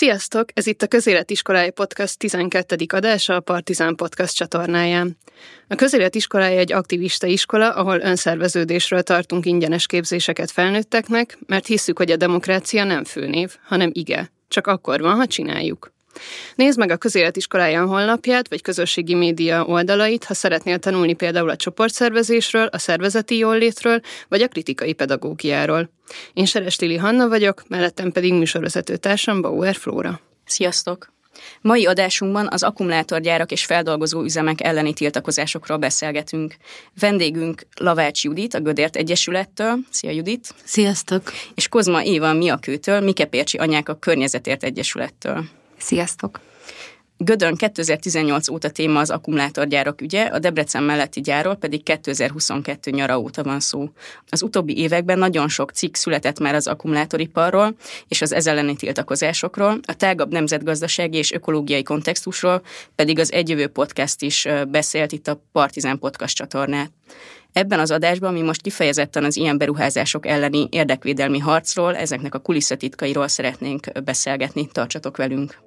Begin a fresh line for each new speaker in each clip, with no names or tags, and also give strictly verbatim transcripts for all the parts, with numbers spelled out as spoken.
Sziasztok! Ez itt a Közéletiskolája Podcast tizenkettedik adása a Partizán Podcast csatornáján. A Közéletiskolája egy aktivista iskola, ahol önszerveződésről tartunk ingyenes képzéseket felnőtteknek, mert hisszük, hogy a demokrácia nem főnév, hanem ige. Csak akkor van, ha csináljuk. Nézd meg a Közéletiskolája honlapját, vagy közösségi média oldalait, ha szeretnél tanulni például a csoportszervezésről, a szervezeti jóllétről, vagy a kritikai pedagógiáról. Én Serestili Hanna vagyok, mellettem pedig műsorvezető társam Bauer Flóra.
Sziasztok! Mai adásunkban az akkumulátorgyárak és feldolgozó üzemek elleni tiltakozásokról beszélgetünk. Vendégünk Lavács Judit, a Gödért Egyesülettől. Szia Judit!
Sziasztok!
És Kozma Éva a Miakőtől, Mikepércsi Anyák a Környezetért Egyesülettől.
Sziasztok!
Gödön kétezer-tizennyolc óta téma az akkumulátorgyárak ügye, a Debrecen melletti gyárról pedig kétezer-huszonkettő nyara óta van szó. Az utóbbi években nagyon sok cikk született már az akkumulátoriparról és az ez elleni tiltakozásokról, a tágabb nemzetgazdasági és ökológiai kontextusról pedig az Egyjövő Podcast is beszélt itt a Partizán Podcast csatornát. Ebben az adásban mi most kifejezetten az ilyen beruházások elleni érdekvédelmi harcról, ezeknek a kulisszatitkairól szeretnénk beszélgetni. Tartsatok velünk!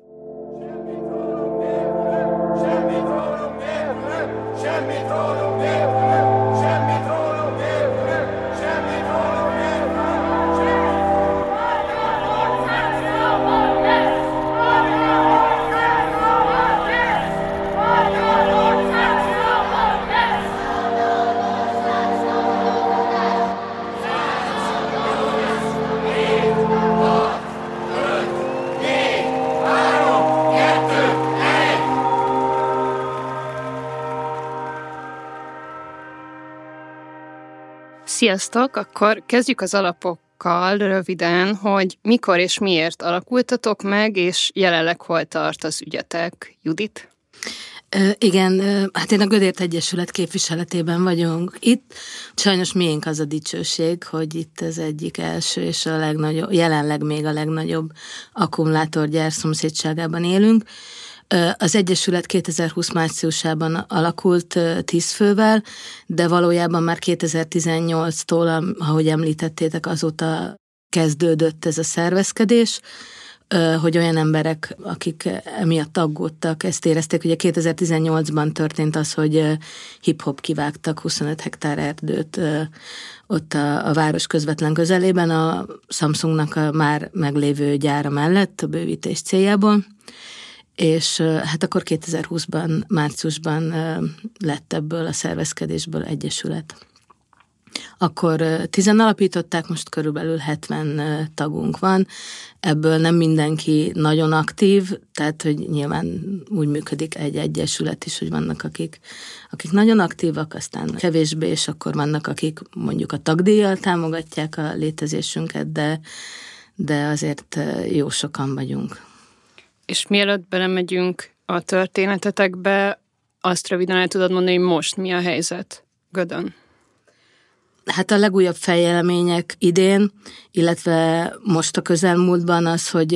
Sziasztok! Akkor kezdjük az alapokkal röviden, hogy mikor és miért alakultatok meg, és jelenleg hol tart az ügyetek. Judit?
Ö, igen, hát én a Gödért Egyesület képviseletében vagyunk itt. Sajnos miénk az a dicsőség, hogy itt az egyik első és a legnagyobb, jelenleg még a legnagyobb akkumulátorgyár szomszédságában élünk. Az Egyesület kétezer-húsz márciusában alakult tíz fővel, de valójában már kétezer-tizennyolctól, ahogy említettétek, azóta kezdődött ez a szervezkedés, hogy olyan emberek, akik emiatt aggódtak, ezt érezték. Ugye kétezer-tizennyolcban történt az, hogy hip-hop kivágtak huszonöt hektár erdőt ott a, a város közvetlen közelében, a Samsungnak a már meglévő gyára mellett a bővítés céljából. És hát akkor kétezer-húszban, márciusban lett ebből a szervezkedésből egyesület. Akkor tizen alapították, most körülbelül hetven tagunk van, ebből nem mindenki nagyon aktív, tehát hogy nyilván úgy működik egy egyesület is, hogy vannak akik, akik nagyon aktívak, aztán kevésbé, és akkor vannak akik mondjuk a tagdíjjal támogatják a létezésünket, de, de azért jó sokan vagyunk.
És mielőtt belemegyünk a történetetekbe, azt röviden el tudod mondani, hogy most mi a helyzet Gödön?
Hát a legújabb fejlemények idén, illetve most a közelmúltban az, hogy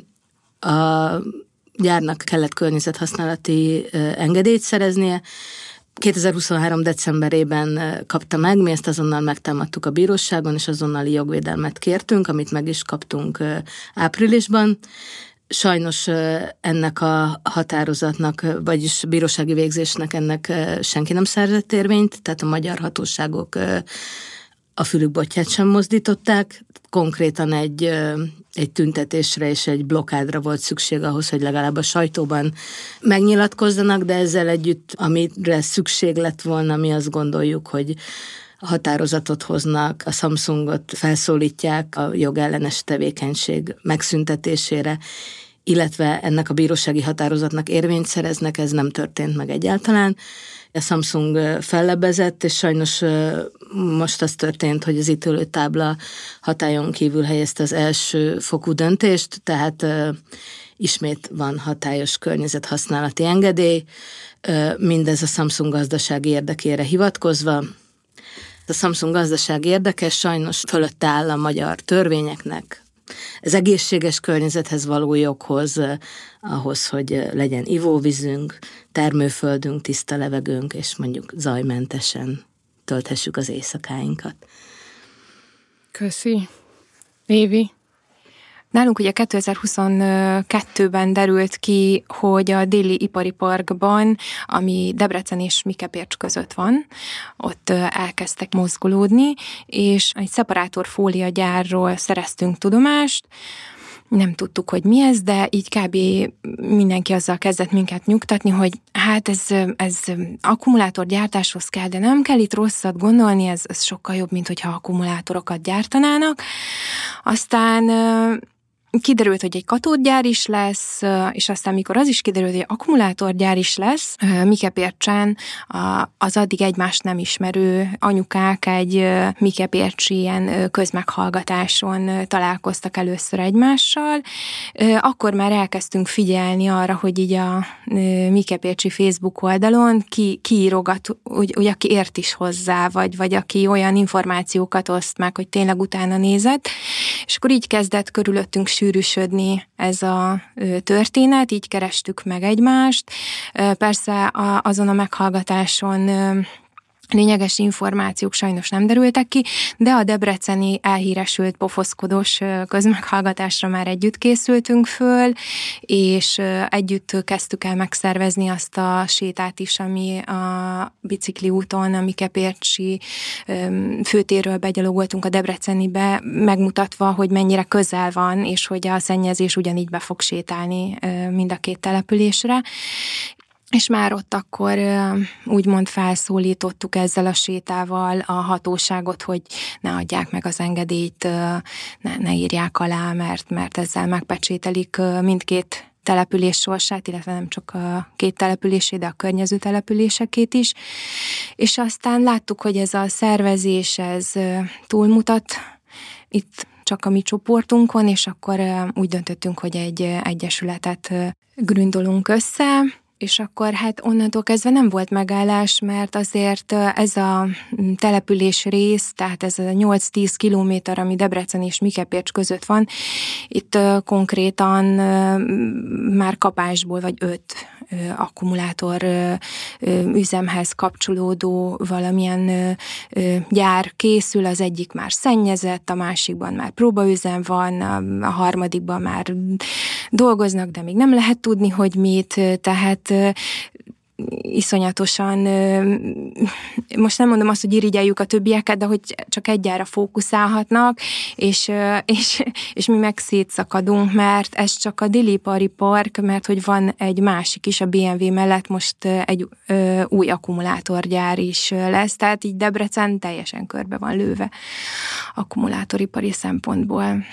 a gyárnak kellett környezethasználati engedélyt szereznie. kétezer-huszonhárom decemberében kapta meg, mi ezt azonnal megtámadtuk a bíróságon, és azonnali jogvédelmet kértünk, amit meg is kaptunk áprilisban. Sajnos ennek a határozatnak, vagyis bírósági végzésnek ennek senki nem szerzett érvényt, tehát a magyar hatóságok a fülük botját sem mozdították. Konkrétan egy, egy tüntetésre és egy blokádra volt szükség ahhoz, hogy legalább a sajtóban megnyilatkozzanak, de ezzel együtt, amire szükség lett volna, mi azt gondoljuk, hogy határozatot hoznak, a Samsungot felszólítják a jogellenes tevékenység megszüntetésére, illetve ennek a bírósági határozatnak érvényt szereznek, ez nem történt meg egyáltalán. A Samsung fellebbezett, és sajnos most az történt, hogy az ítélőtábla hatályon kívül helyezte az első fokú döntést, tehát ismét van hatályos környezethasználati engedély, mindez a Samsung gazdasági érdekére hivatkozva. A Samsung gazdaság érdekes, sajnos fölött áll a magyar törvényeknek, az egészséges környezethez való joghoz, ahhoz, hogy legyen ivóvízünk, termőföldünk, tiszta levegőnk, és mondjuk zajmentesen tölthessük az éjszakáinkat.
Köszi. Évi?
Nálunk ugye kétezer-huszonkettőben derült ki, hogy a déli ipari parkban, ami Debrecen és Mikepércs között van, ott elkezdtek mozgolódni, és egy szeparátorfólia gyárról szereztünk tudomást. Nem tudtuk, hogy mi ez, de így kb. Mindenki azzal kezdett minket nyugtatni, hogy hát ez, ez akkumulátorgyártáshoz kell, de nem kell itt rosszat gondolni, ez, ez sokkal jobb, mint hogyha akkumulátorokat gyártanának. Aztán kiderült, hogy egy katódgyár is lesz, és aztán mikor az is kiderült, hogy akkumulátorgyár is lesz, Mikepércsen az addig egymást nem ismerő anyukák egy mikepércsi ilyen közmeghallgatáson találkoztak először egymással. Akkor már elkezdtünk figyelni arra, hogy így a mikepércsi Facebook oldalon ki, kiírogat, úgy, úgy, aki ért is hozzá, vagy, vagy aki olyan információkat oszt meg, hogy tényleg utána nézett, és akkor így kezdett körülöttünk sűrűsödni ez a történet, így kerestük meg egymást. Persze azon a meghallgatáson lényeges információk sajnos nem derültek ki, de a debreceni elhíresült pofoszkodós közmeghallgatásra már együtt készültünk föl, és együtt kezdtük el megszervezni azt a sétát is, ami a bicikli úton, a Mikepércsi főtérről begyalogoltunk a Debrecenibe, megmutatva, hogy mennyire közel van, és hogy a szennyezés ugyanígy be fog sétálni mind a két településre. És már ott akkor úgymond felszólítottuk ezzel a sétával a hatóságot, hogy ne adják meg az engedélyt, ne, ne írják alá, mert, mert ezzel megpecsételik mindkét település sorsát, illetve nem csak a két településé, de a környező településekét is. És aztán láttuk, hogy ez a szervezés, ez túlmutat itt csak a mi csoportunkon, és akkor úgy döntöttünk, hogy egy egyesületet gründolunk össze, és akkor hát onnantól kezdve nem volt megállás, mert azért ez a település rész, tehát ez a nyolc-tíz kilométer, ami Debrecen és Mikepércs között van, itt konkrétan már kapásból vagy öt akkumulátor üzemhez kapcsolódó valamilyen gyár készül, az egyik már szennyezett, a másikban már próbaüzem van, a harmadikban már dolgoznak, de még nem lehet tudni, hogy mit, tehát iszonyatosan, most nem mondom azt, hogy irigyeljük a többieket, de hogy csak egyára fókuszálhatnak, és, és, és mi meg szétszakadunk, mert ez csak a déli ipari park, mert hogy van egy másik is, a bé em vé mellett most egy ö, új akkumulátorgyár is lesz, tehát így Debrecen teljesen körbe van lőve akkumulátoripari szempontból.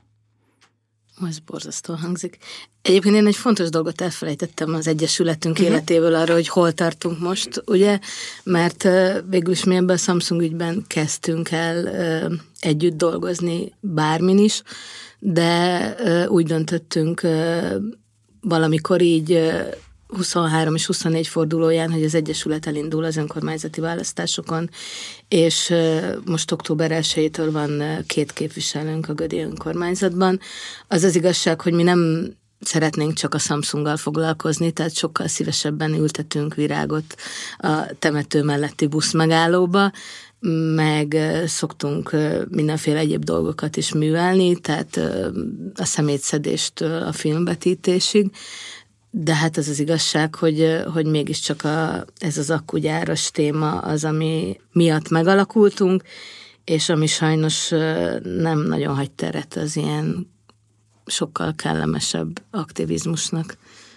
Ez borzasztó hangzik. Egyébként én egy fontos dolgot elfelejtettem az Egyesületünk uh-huh. életéből arra, hogy hol tartunk most, ugye, mert végül is mi ebben a Samsung ügyben kezdtünk el együtt dolgozni bármin is, de úgy döntöttünk valamikor így huszonhárom és huszonnégy fordulóján, hogy az Egyesület elindul az önkormányzati választásokon, és most október elsejétől van két képviselőnk a Gödi önkormányzatban. Az az igazság, hogy mi nem szeretnénk csak a Samsunggal foglalkozni, tehát sokkal szívesebben ültetünk virágot a temető melletti buszmegállóba, meg szoktunk mindenféle egyéb dolgokat is művelni, tehát a szemétszedéstől a filmvetítésig, de hát az az igazság, hogy, hogy mégiscsak a, ez az akkugyáros téma az, ami miatt megalakultunk, és ami sajnos nem nagyon hagy teret az ilyen sokkal kellemesebb aktivizmusnak.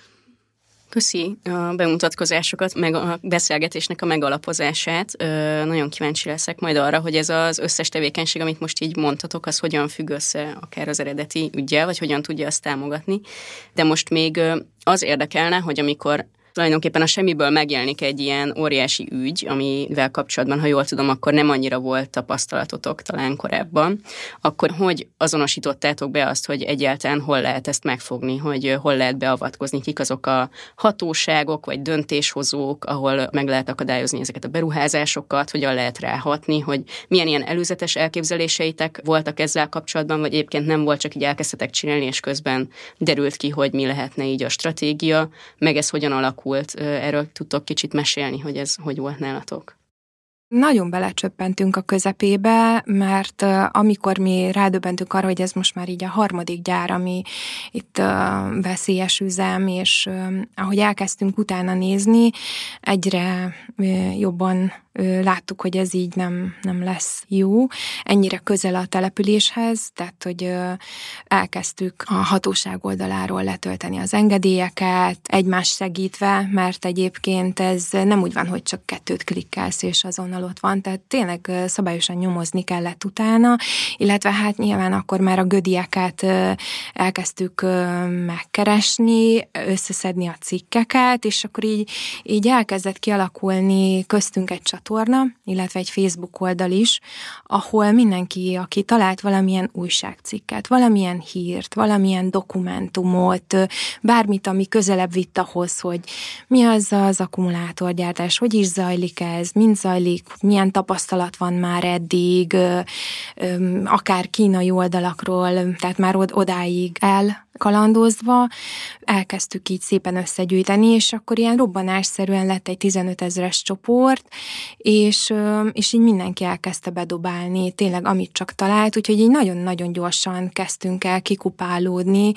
Köszi a bemutatkozásokat, meg a beszélgetésnek a megalapozását. Nagyon kíváncsi leszek majd arra, hogy ez az összes tevékenység, amit most így mondhatok, az hogyan függ össze akár az eredeti üggyel, vagy hogyan tudja azt támogatni. De most még az érdekelne, hogy amikor tulajdonképpen a semmiből megjelenik egy ilyen óriási ügy, amivel kapcsolatban, ha jól tudom, akkor nem annyira volt tapasztalatotok talán korábban, akkor hogy azonosítottátok be azt, hogy egyáltalán hol lehet ezt megfogni, hogy hol lehet beavatkozni, kik azok a hatóságok vagy döntéshozók, ahol meg lehet akadályozni ezeket a beruházásokat, hogyan lehet ráhatni, hogy milyen ilyen előzetes elképzeléseitek voltak ezzel kapcsolatban, vagy egyébként nem volt, csak így elkezdtetek csinálni, és közben derült ki, hogy mi lehetne így a stratégia, meg ez hogyan alakul. Erről tudtok kicsit mesélni, hogy ez hogy volt nálatok?
Nagyon belecsöppentünk a közepébe, mert amikor mi rádöbbentünk arra, hogy ez most már így a harmadik gyár, ami itt veszélyes üzem, és ahogy elkezdtünk utána nézni, egyre jobban láttuk, hogy ez így nem, nem lesz jó. Ennyire közel a településhez, tehát, hogy elkezdtük a hatóság oldaláról letölteni az engedélyeket, egymást segítve, mert egyébként ez nem úgy van, hogy csak kettőt klikkelsz, és azonnal ott van, tehát tényleg szabályosan nyomozni kellett utána, illetve hát nyilván akkor már a gödieket elkezdtük megkeresni, összeszedni a cikkeket, és akkor így, így elkezdett kialakulni köztünk egy csatorna, illetve egy Facebook oldal is, ahol mindenki, aki talált valamilyen újságcikket, valamilyen hírt, valamilyen dokumentumot, bármit, ami közelebb vitt ahhoz, hogy mi az az akkumulátorgyártás, hogy is zajlik ez, mind zajlik, milyen tapasztalat van már eddig, akár kínai oldalakról, tehát már odáig elkalandozva, elkezdtük így szépen összegyűjteni, és akkor ilyen robbanásszerűen lett egy tizenöt ezres csoport, és, és így mindenki elkezdte bedobálni, tényleg amit csak talált, úgyhogy így nagyon-nagyon gyorsan kezdtünk el kikupálódni,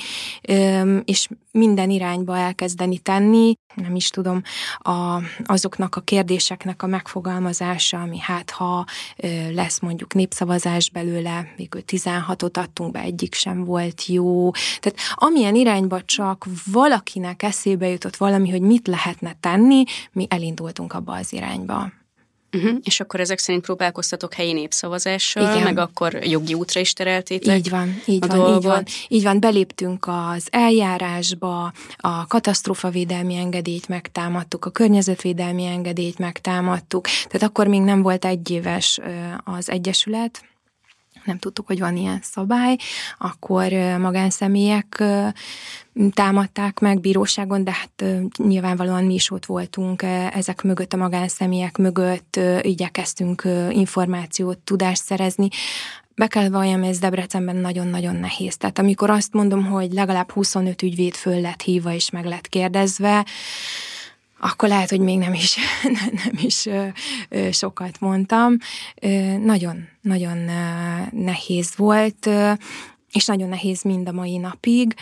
és minden irányba elkezdeni tenni, nem is tudom, a, azoknak a kérdéseknek a megfogalmazása, ami hát ha lesz mondjuk népszavazás belőle, végül tizenhatot adtunk be, egyik sem volt jó. Tehát amilyen irányba csak valakinek eszébe jutott valami, hogy mit lehetne tenni, mi elindultunk abba az irányba.
Uh-huh. És akkor ezek szerint próbálkoztatok helyi népszavazással,
igen.
Meg akkor jogi útra is tereltétek.
Így van, így van, így van. Így van, beléptünk az eljárásba, a katasztrófavédelmi engedélyt megtámadtuk, a környezetvédelmi engedélyt megtámadtuk, tehát akkor még nem volt egyéves az egyesület, nem tudtuk, hogy van ilyen szabály, akkor magánszemélyek támadták meg bíróságon, de hát nyilvánvalóan mi is ott voltunk ezek mögött, a magánszemélyek mögött, igyekeztünk információt, tudást szerezni. Be kell valljam, ez Debrecenben nagyon-nagyon nehéz. Tehát amikor azt mondom, hogy legalább huszonöt ügyvéd föl lett hívva és meg lett kérdezve, akkor lehet, hogy még nem is, nem is sokat mondtam. Nagyon-nagyon nehéz volt, és nagyon nehéz mind a mai napig,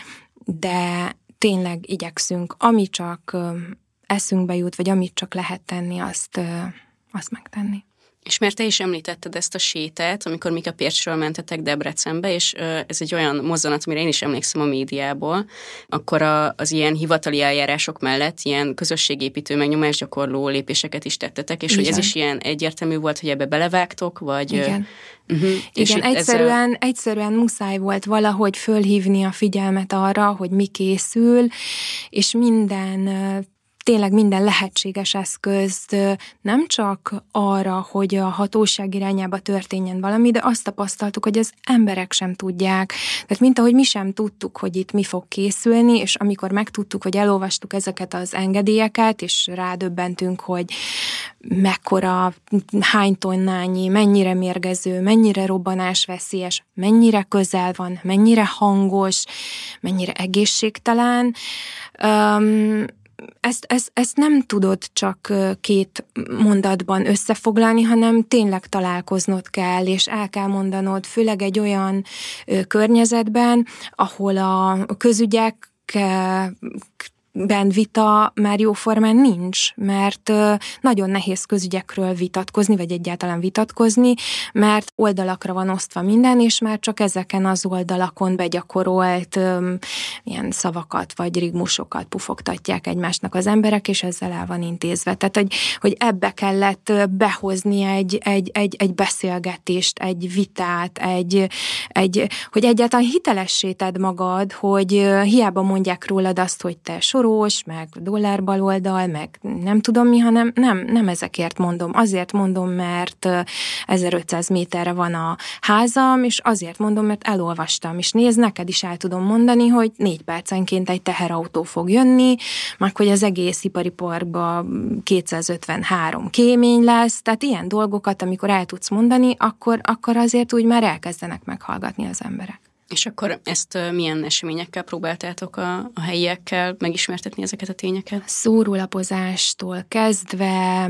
de tényleg igyekszünk, ami csak eszünkbe jut, vagy amit csak lehet tenni, azt, azt megtenni.
És mert te is említetted ezt a sétát, amikor Mika Pércsről mentetek Debrecenbe, és ez egy olyan mozzanat, amire én is emlékszem a médiából, akkor a, az ilyen hivatali eljárások mellett ilyen közösségépítő, meg nyomásgyakorló lépéseket is tettetek, és igen. Hogy ez is ilyen egyértelmű volt, hogy ebbe belevágtok, vagy...
Igen.
Uh-huh.
Igen, egyszerűen, ezzel... egyszerűen muszáj volt valahogy fölhívni a figyelmet arra, hogy mi készül, és minden... tényleg minden lehetséges eszközt, nem csak arra, hogy a hatóság irányába történjen valami, de azt tapasztaltuk, hogy az emberek sem tudják. Tehát mint ahogy mi sem tudtuk, hogy itt mi fog készülni, és amikor megtudtuk, hogy elolvastuk ezeket az engedélyeket, és rádöbbentünk, hogy mekkora, hány tonnányi, mennyire mérgező, mennyire robbanásveszélyes, mennyire közel van, mennyire hangos, mennyire egészségtelen, um, Ezt, ezt, ezt nem tudod csak két mondatban összefoglalni, hanem tényleg találkoznod kell, és el kell mondanod, főleg egy olyan környezetben, ahol a közügyek ben vita már jóformán nincs, mert nagyon nehéz közügyekről vitatkozni, vagy egyáltalán vitatkozni, mert oldalakra van osztva minden, és már csak ezeken az oldalakon begyakorolt um, ilyen szavakat, vagy rigmusokat pufogtatják egymásnak az emberek, és ezzel el van intézve. Tehát, hogy, hogy ebbe kellett behozni egy, egy, egy, egy beszélgetést, egy vitát, egy, egy, hogy egyáltalán hitelessé tedd magad, hogy hiába mondják rólad azt, hogy te sorós, meg dollárbaloldal, meg nem tudom mi, hanem nem, nem ezekért mondom. Azért mondom, mert ezerötszáz méterre van a házam, és azért mondom, mert elolvastam, és nézd, neked is el tudom mondani, hogy négy percenként egy teherautó fog jönni, meg hogy az egész ipari parkban kétszázötvenhárom kémény lesz, tehát ilyen dolgokat, amikor el tudsz mondani, akkor, akkor azért úgy már elkezdenek meghallgatni az emberek.
És akkor ezt milyen eseményekkel próbáltátok a, a helyiekkel megismertetni ezeket a tényeket?
Szórólapozástól kezdve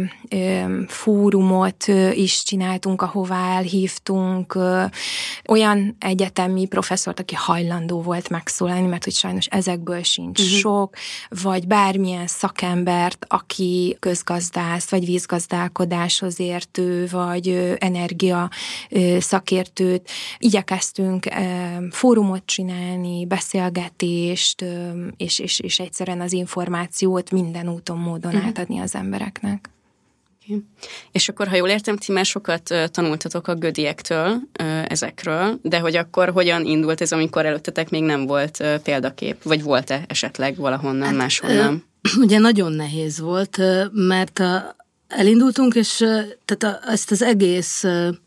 fórumot is csináltunk, ahová elhívtunk olyan egyetemi professzort, aki hajlandó volt megszólalni, mert hogy sajnos ezekből sincs uh-huh. sok, vagy bármilyen szakembert, aki közgazdász, vagy vízgazdálkodáshoz értő, vagy energia szakértőt. Igyekeztünk fórumot csinálni, beszélgetést, és, és, és egyszerűen az információt minden úton, módon uh-huh. átadni az embereknek.
Okay. És akkor, ha jól értem, ti már sokat tanultatok a gödiektől ezekről, de hogy akkor hogyan indult ez, amikor előttetek még nem volt példakép, vagy volt-e esetleg valahonnan, hát, máshonnan?
Ugye nagyon nehéz volt, mert a, elindultunk, és tehát a, ezt az egész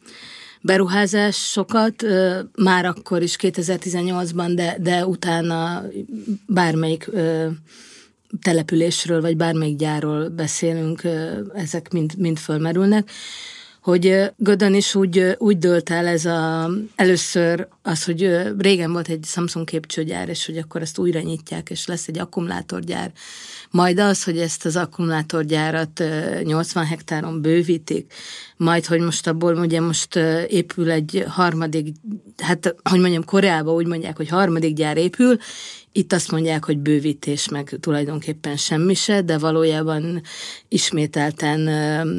beruházásokat már akkor is kétezer-tizennyolcban, de, de utána bármelyik településről, vagy bármelyik gyárról beszélünk, ezek mind, mind fölmerülnek, hogy Gödön is úgy, úgy dőlt el ez a, először az, hogy régen volt egy Samsung képcsőgyár, és hogy akkor ezt újra nyitják, és lesz egy akkumulátorgyár. Majd az, hogy ezt az akkumulátorgyárat nyolcvan hektáron bővítik, majd, hogy most abból ugye most épül egy harmadik, hát, hogy mondjam, Koreában úgy mondják, hogy harmadik gyár épül, itt azt mondják, hogy bővítés, meg tulajdonképpen semmi se, de valójában ismételten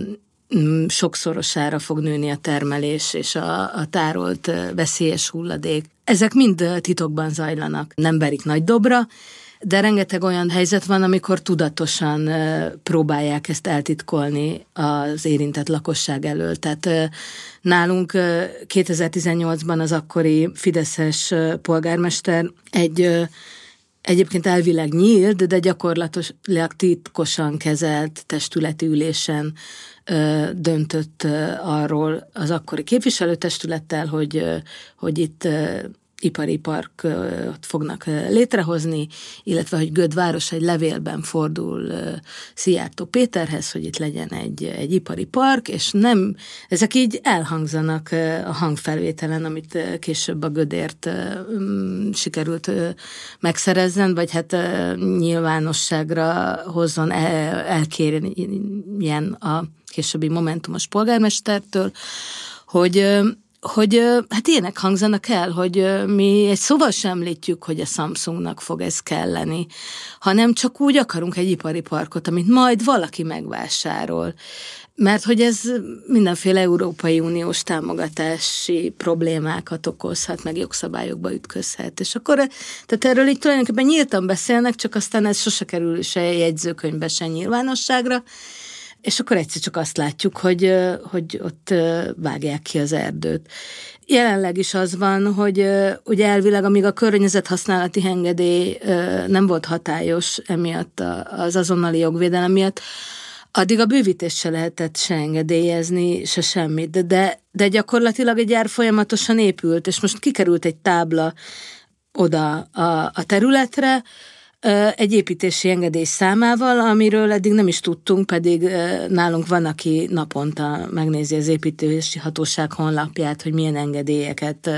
sokszorosára fog nőni a termelés és a, a tárolt veszélyes hulladék. Ezek mind titokban zajlanak, nem verik nagy dobra, de rengeteg olyan helyzet van, amikor tudatosan próbálják ezt eltitkolni az érintett lakosság elől. Tehát nálunk kétezer-tizennyolcban az akkori fideszes polgármester egy egyébként elvileg nyílt, de gyakorlatilag titkosan kezelt testületi ülésen ö, döntött ö, arról az akkori képviselőtestülettel, hogy, ö, hogy itt ö, ipari parkot fognak létrehozni, illetve hogy Göd város egy levélben fordul Szijjártó Péterhez, hogy itt legyen egy, egy ipari park, és nem, ezek így elhangzanak a hangfelvételen, amit később a Gödért sikerült megszerezzen, vagy hát nyilvánosságra hozzon, el, elkérjen a későbbi momentumos polgármestertől, hogy hogy hát ilyenek hangzanak el, hogy mi egy szóval sem említjük, hogy a Samsungnak fog ez kelleni, hanem csak úgy akarunk egy ipari parkot, amit majd valaki megvásárol. Mert hogy ez mindenféle Európai Uniós támogatási problémákat okozhat, meg jogszabályokba ütközhet. És akkor, tehát erről így tulajdonképpen nyíltan beszélnek, csak aztán ez sose kerül se jegyzőkönyvbe, se nyilvánosságra, és akkor egyszer csak azt látjuk, hogy, hogy ott vágják ki az erdőt. Jelenleg is az van, hogy ugye elvileg, amíg a környezethasználati engedély nem volt hatályos emiatt az azonnali jogvédelem miatt, addig a bővítést se lehetett se engedélyezni, se semmit, de, de, de gyakorlatilag egy gyár folyamatosan épült, és most kikerült egy tábla oda a, a területre, egy építési engedély számával, amiről eddig nem is tudtunk, pedig nálunk van, aki naponta megnézi az építési hatóság honlapját, hogy milyen engedélyeket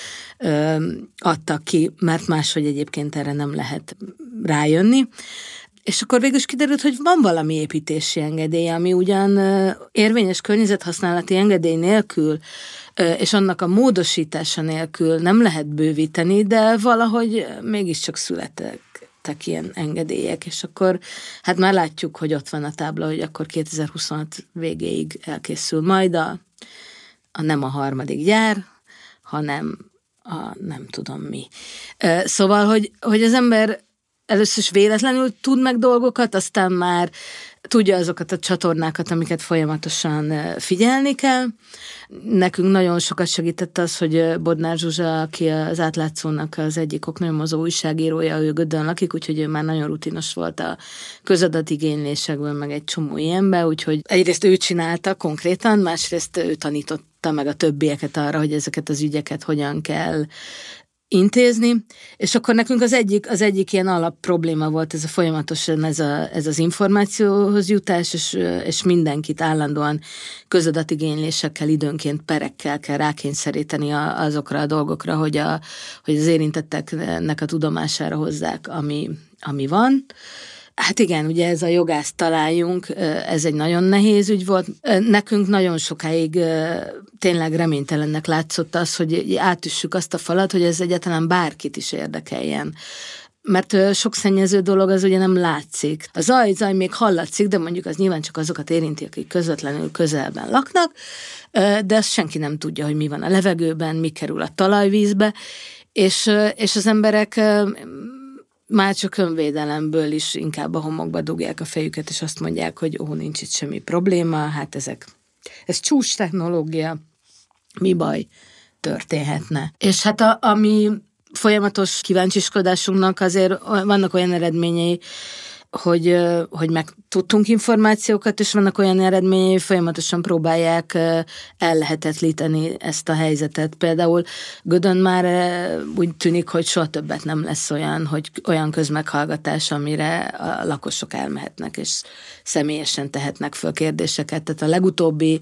adtak ki, mert máshogy egyébként erre nem lehet rájönni. És akkor végül is kiderült, hogy van valami építési engedély, ami ugyan érvényes környezethasználati engedély nélkül, és annak a módosítása nélkül nem lehet bővíteni, de valahogy mégiscsak születtek ilyen engedélyek, és akkor hát már látjuk, hogy ott van a tábla, hogy akkor kétezer-huszonhat végéig elkészül majd a, a nem a harmadik gyár, hanem a nem tudom mi. Szóval, hogy, hogy az ember először is véletlenül tud meg dolgokat, aztán már tudja azokat a csatornákat, amiket folyamatosan figyelni kell. Nekünk nagyon sokat segített az, hogy Bodnár Zsuzsa, aki az Átlátszónak az egyik oknyomozó újságírója, ő Gödön lakik, úgyhogy ő már nagyon rutinos volt a közadatigénylésekből, meg egy csomó ilyenbe, úgyhogy egyrészt ő csinálta konkrétan, másrészt ő tanította meg a többieket arra, hogy ezeket az ügyeket hogyan kell intézni, és akkor nekünk az egyik, az egyik ilyen alap probléma volt ez a folyamatosan ez, a, ez az információhoz jutás, és, és mindenkit állandóan közadatigénylésekkel, időnként perekkel kell rákényszeríteni a, azokra a dolgokra, hogy, a, hogy az érintetteknek a tudomására hozzák, ami, ami van. Hát igen, ugye ez a jogászt találjunk, ez egy nagyon nehéz ügy volt. Nekünk nagyon sokáig tényleg reménytelennek látszott az, hogy átüssük azt a falat, hogy ez egyáltalán bárkit is érdekeljen. Mert sok szennyező dolog az ugye nem látszik. A zaj, zaj még hallatszik, de mondjuk az nyilván csak azokat érinti, akik közvetlenül közelben laknak, de azt senki nem tudja, hogy mi van a levegőben, mi kerül a talajvízbe, és, és az emberek már csak önvédelemből is inkább a homokba dugják a fejüket, és azt mondják, hogy ó, nincs itt semmi probléma, hát ezek, ez csúcs technológia, mi baj történhetne. És hát a, ami folyamatos kíváncsiskodásunknak azért vannak olyan eredményei, hogy, hogy megtudtunk információkat, és vannak olyan eredményei, hogy folyamatosan próbálják ellehetetlíteni ezt a helyzetet. Például Gödön már úgy tűnik, hogy soha többet nem lesz olyan, hogy olyan közmeghallgatás, amire a lakosok elmehetnek, és személyesen tehetnek föl kérdéseket. Tehát a legutóbbi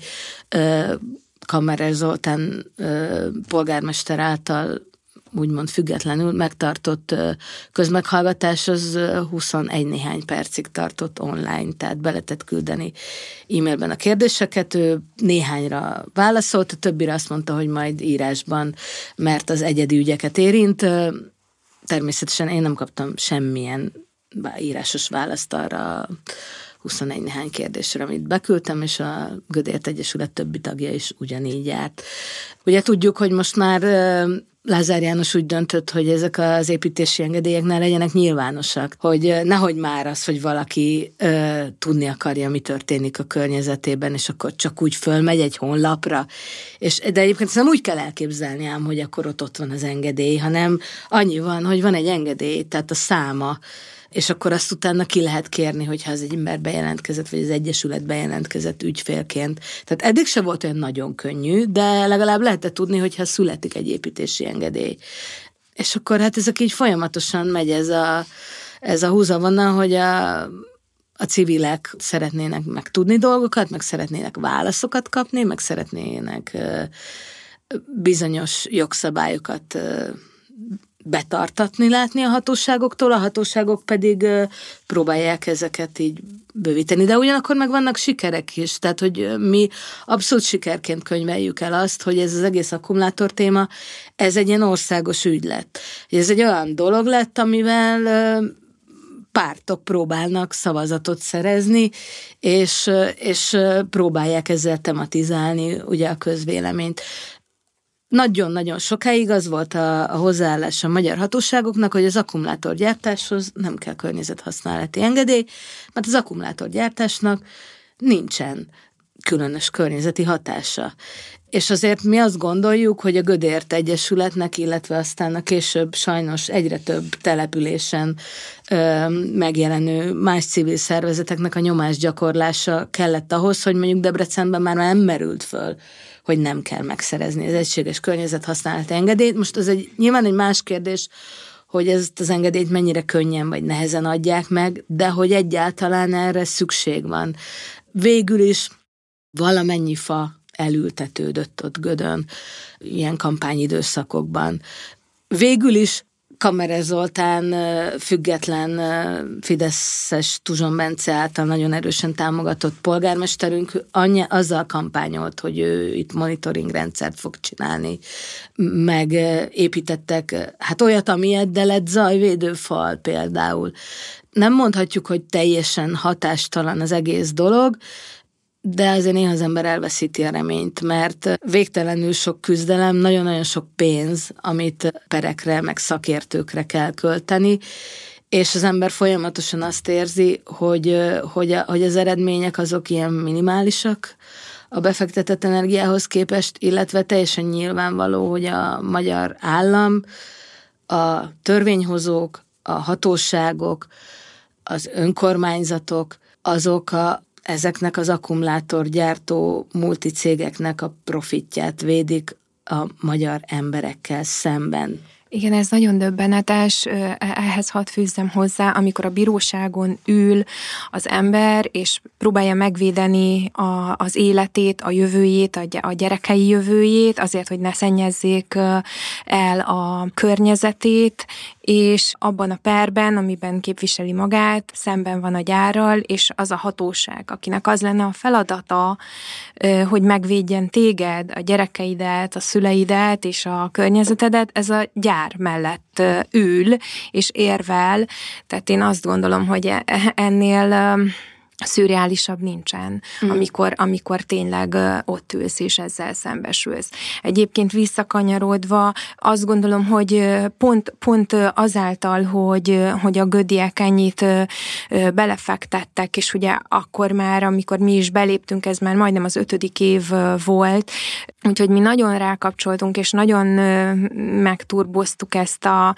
Kammerer Zoltán polgármester által úgymond függetlenül megtartott közmeghallgatás, az huszonegy néhány percig tartott online, tehát be lehetett küldeni e-mailben a kérdéseket, ő néhányra válaszolt, a többire azt mondta, hogy majd írásban, mert az egyedi ügyeket érint. Természetesen én nem kaptam semmilyen írásos választ arra huszonegy néhány kérdésre, amit beküldtem, és a Gödért Egyesület többi tagja is ugyanígy járt. Ugye tudjuk, hogy most már Lázár János úgy döntött, hogy ezek az építési engedélyek ne legyenek nyilvánosak, hogy nehogy már az, hogy valaki ö, tudni akarja, mi történik a környezetében, és akkor csak úgy fölmegy egy honlapra. És, de egyébként nem úgy kell elképzelni ám, hogy akkor ott, ott van az engedély, hanem annyi van, hogy van egy engedély, tehát a száma, és akkor azt utána ki lehet kérni, hogyha az egy ember bejelentkezett, vagy az egyesület bejelentkezett ügyfélként. Tehát eddig se volt olyan nagyon könnyű, de legalább lehetett tudni, hogyha születik egy építési engedély. És akkor hát ezek így folyamatosan megy ez a, ez a húzavona, hogy a, a civilek szeretnének megtudni dolgokat, meg szeretnének válaszokat kapni, meg szeretnének bizonyos jogszabályokat betartatni látni a hatóságoktól, a hatóságok pedig próbálják ezeket így bővíteni. De ugyanakkor meg vannak sikerek is, tehát hogy mi abszolút sikerként könyveljük el azt, hogy ez az egész akkumulátor téma, ez egy ilyen országos ügy lett. Ez egy olyan dolog lett, amivel pártok próbálnak szavazatot szerezni, és, és próbálják ezzel tematizálni ugye a közvéleményt. Nagyon-nagyon sokáig az volt a, a hozzáállás a magyar hatóságoknak, hogy az akkumulátorgyártáshoz nem kell környezethasználati engedély, mert az akkumulátorgyártásnak nincsen különös környezeti hatása. És azért mi azt gondoljuk, hogy a Gödért Egyesületnek, illetve aztán a később sajnos egyre több településen ö, megjelenő más civil szervezeteknek a nyomásgyakorlása kellett ahhoz, hogy mondjuk Debrecenben már nem merült föl, hogy nem kell megszerezni az egységes környezethasználati engedélyt. Most az egy nyilván egy más kérdés, hogy ezt az engedélyt mennyire könnyen vagy nehezen adják meg, de hogy egyáltalán erre szükség van. Végül is valamennyi fa elültetődött ott Gödön ilyen kampányidőszakokban. Végül is Kammerer Zoltán független fideszes Tuzson Bence által nagyon erősen támogatott polgármesterünk annyi, azzal kampányolt, hogy ő itt monitoring rendszert fog csinálni, meg építettek hát olyat, amilyet, de lett zajvédőfal például. Nem mondhatjuk, hogy teljesen hatástalan az egész dolog, de azért néha az ember elveszíti a reményt, mert végtelenül sok küzdelem, nagyon-nagyon sok pénz, amit perekre, meg szakértőkre kell költeni, és az ember folyamatosan azt érzi, hogy, hogy, a, hogy az eredmények azok ilyen minimálisak a befektetett energiához képest, illetve teljesen nyilvánvaló, hogy a magyar állam, a törvényhozók, a hatóságok, az önkormányzatok, azok a ezeknek az akkumulátorgyártó multicégeknek a profitját védik a magyar emberekkel szemben.
Igen, ez nagyon döbbenetes, ehhez hadd fűzzem hozzá, amikor a bíróságon ül az ember, és próbálja megvédeni a, az életét, a jövőjét, a, a gyerekei jövőjét, azért, hogy ne szennyezzék el a környezetét, és abban a perben, amiben képviseli magát, szemben van a gyárral, és az a hatóság, akinek az lenne a feladata, hogy megvédjen téged, a gyerekeidet, a szüleidet és a környezetedet, ez a gyár mellett ül és érvel. Tehát én azt gondolom, hogy ennél szürreálisabb nincsen, mm. amikor, amikor tényleg ott ülsz és ezzel szembesülsz. Egyébként visszakanyarodva azt gondolom, hogy pont, pont azáltal, hogy, hogy a göddiek ennyit belefektettek, és ugye akkor már, amikor mi is beléptünk, ez már majdnem az ötödik év volt, úgyhogy mi nagyon rákapcsoltunk, és nagyon megturboztuk ezt a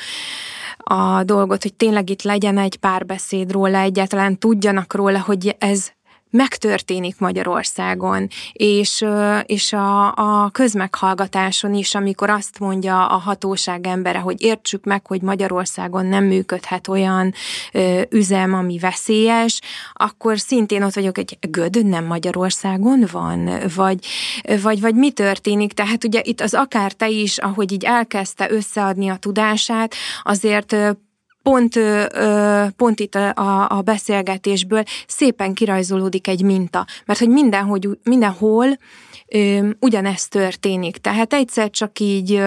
a dolgot, hogy tényleg itt legyen egy párbeszéd róla, egyáltalán tudjanak róla, hogy ez megtörténik Magyarországon, és, és a, a közmeghallgatáson is, amikor azt mondja a hatóság embere, hogy értsük meg, hogy Magyarországon nem működhet olyan ö, üzem, ami veszélyes, akkor szintén ott vagyok, hogy göd nem Magyarországon van, vagy, vagy, vagy mi történik, tehát ugye itt az akár te is, ahogy így elkezdte összeadni a tudását, azért Pont, pont itt a, a beszélgetésből szépen kirajzolódik egy minta, mert hogy mindenhogy, mindenhol ugyanezt történik. Tehát egyszer csak így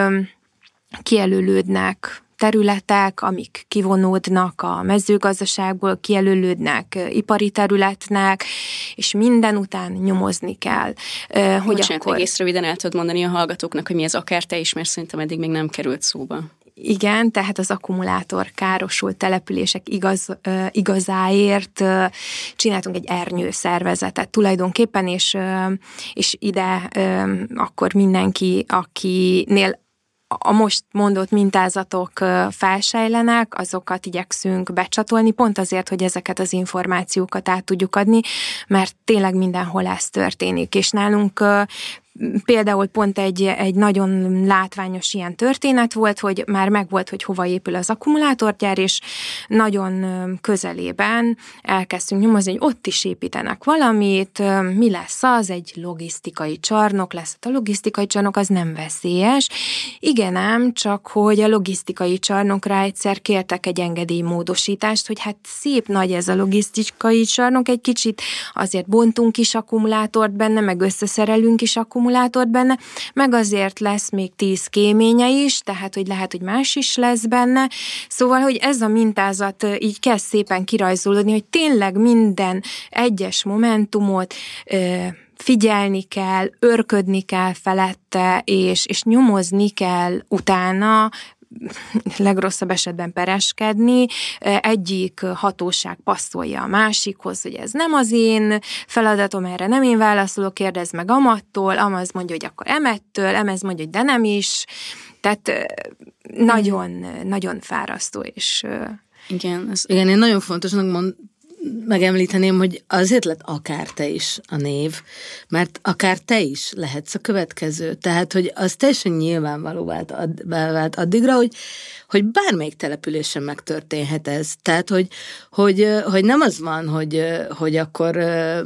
kijelölődnek területek, amik kivonódnak a mezőgazdaságból, kijelölődnek ipari területnek, és minden után nyomozni kell. Hogy
Bocsánat,
akkor...
egész röviden el tudod mondani a hallgatóknak, hogy mi az akár te is, mert szerintem eddig még nem került szóba.
Igen, tehát az akkumulátor károsult települések igaz, igazáért csináltunk egy ernyőszervezetet tulajdonképpen, és, és ide akkor mindenki, akinél a most mondott mintázatok felsejlenek, azokat igyekszünk becsatolni, pont azért, hogy ezeket az információkat át tudjuk adni, mert tényleg mindenhol ez történik, és nálunk például pont egy, egy nagyon látványos ilyen történet volt, hogy már megvolt, hogy hova épül az akkumulátorgyár, és nagyon közelében elkezdtünk nyomozni, hogy ott is építenek valamit, mi lesz az, egy logisztikai csarnok lesz, a logisztikai csarnok az nem veszélyes. Igen ám, csak hogy a logisztikai csarnokra egyszer kértek egy engedélymódosítást, hogy hát szép nagy ez a logisztikai csarnok, egy kicsit azért bontunk is akkumulátort benne, meg összeszerelünk is akkumulátort, akkumulátort benne, meg azért lesz még tíz kéménye is, tehát hogy lehet, hogy más is lesz benne. Szóval, hogy ez a mintázat így kezd szépen kirajzolódni, hogy tényleg minden egyes momentumot ö, figyelni kell, örködni kell felette, és, és nyomozni kell utána, legrosszabb esetben pereskedni, egyik hatóság passzolja a másikhoz, hogy ez nem az én feladatom, erre nem én válaszolok, kérdezz meg amattól, amaz mondja, hogy akkor emettől, emez mondja, hogy de nem is, tehát nagyon, mm. nagyon fárasztó, és...
Igen, ez, igen, én nagyon fontosnak mond, megemlíteném, hogy azért lett akár te is a név, mert akár te is lehetsz a következő. Tehát, hogy az teljesen nyilvánvaló vált, ad, vált addigra, hogy, hogy bármelyik településen megtörténhet ez. Tehát, hogy, hogy, hogy nem az van, hogy, hogy akkor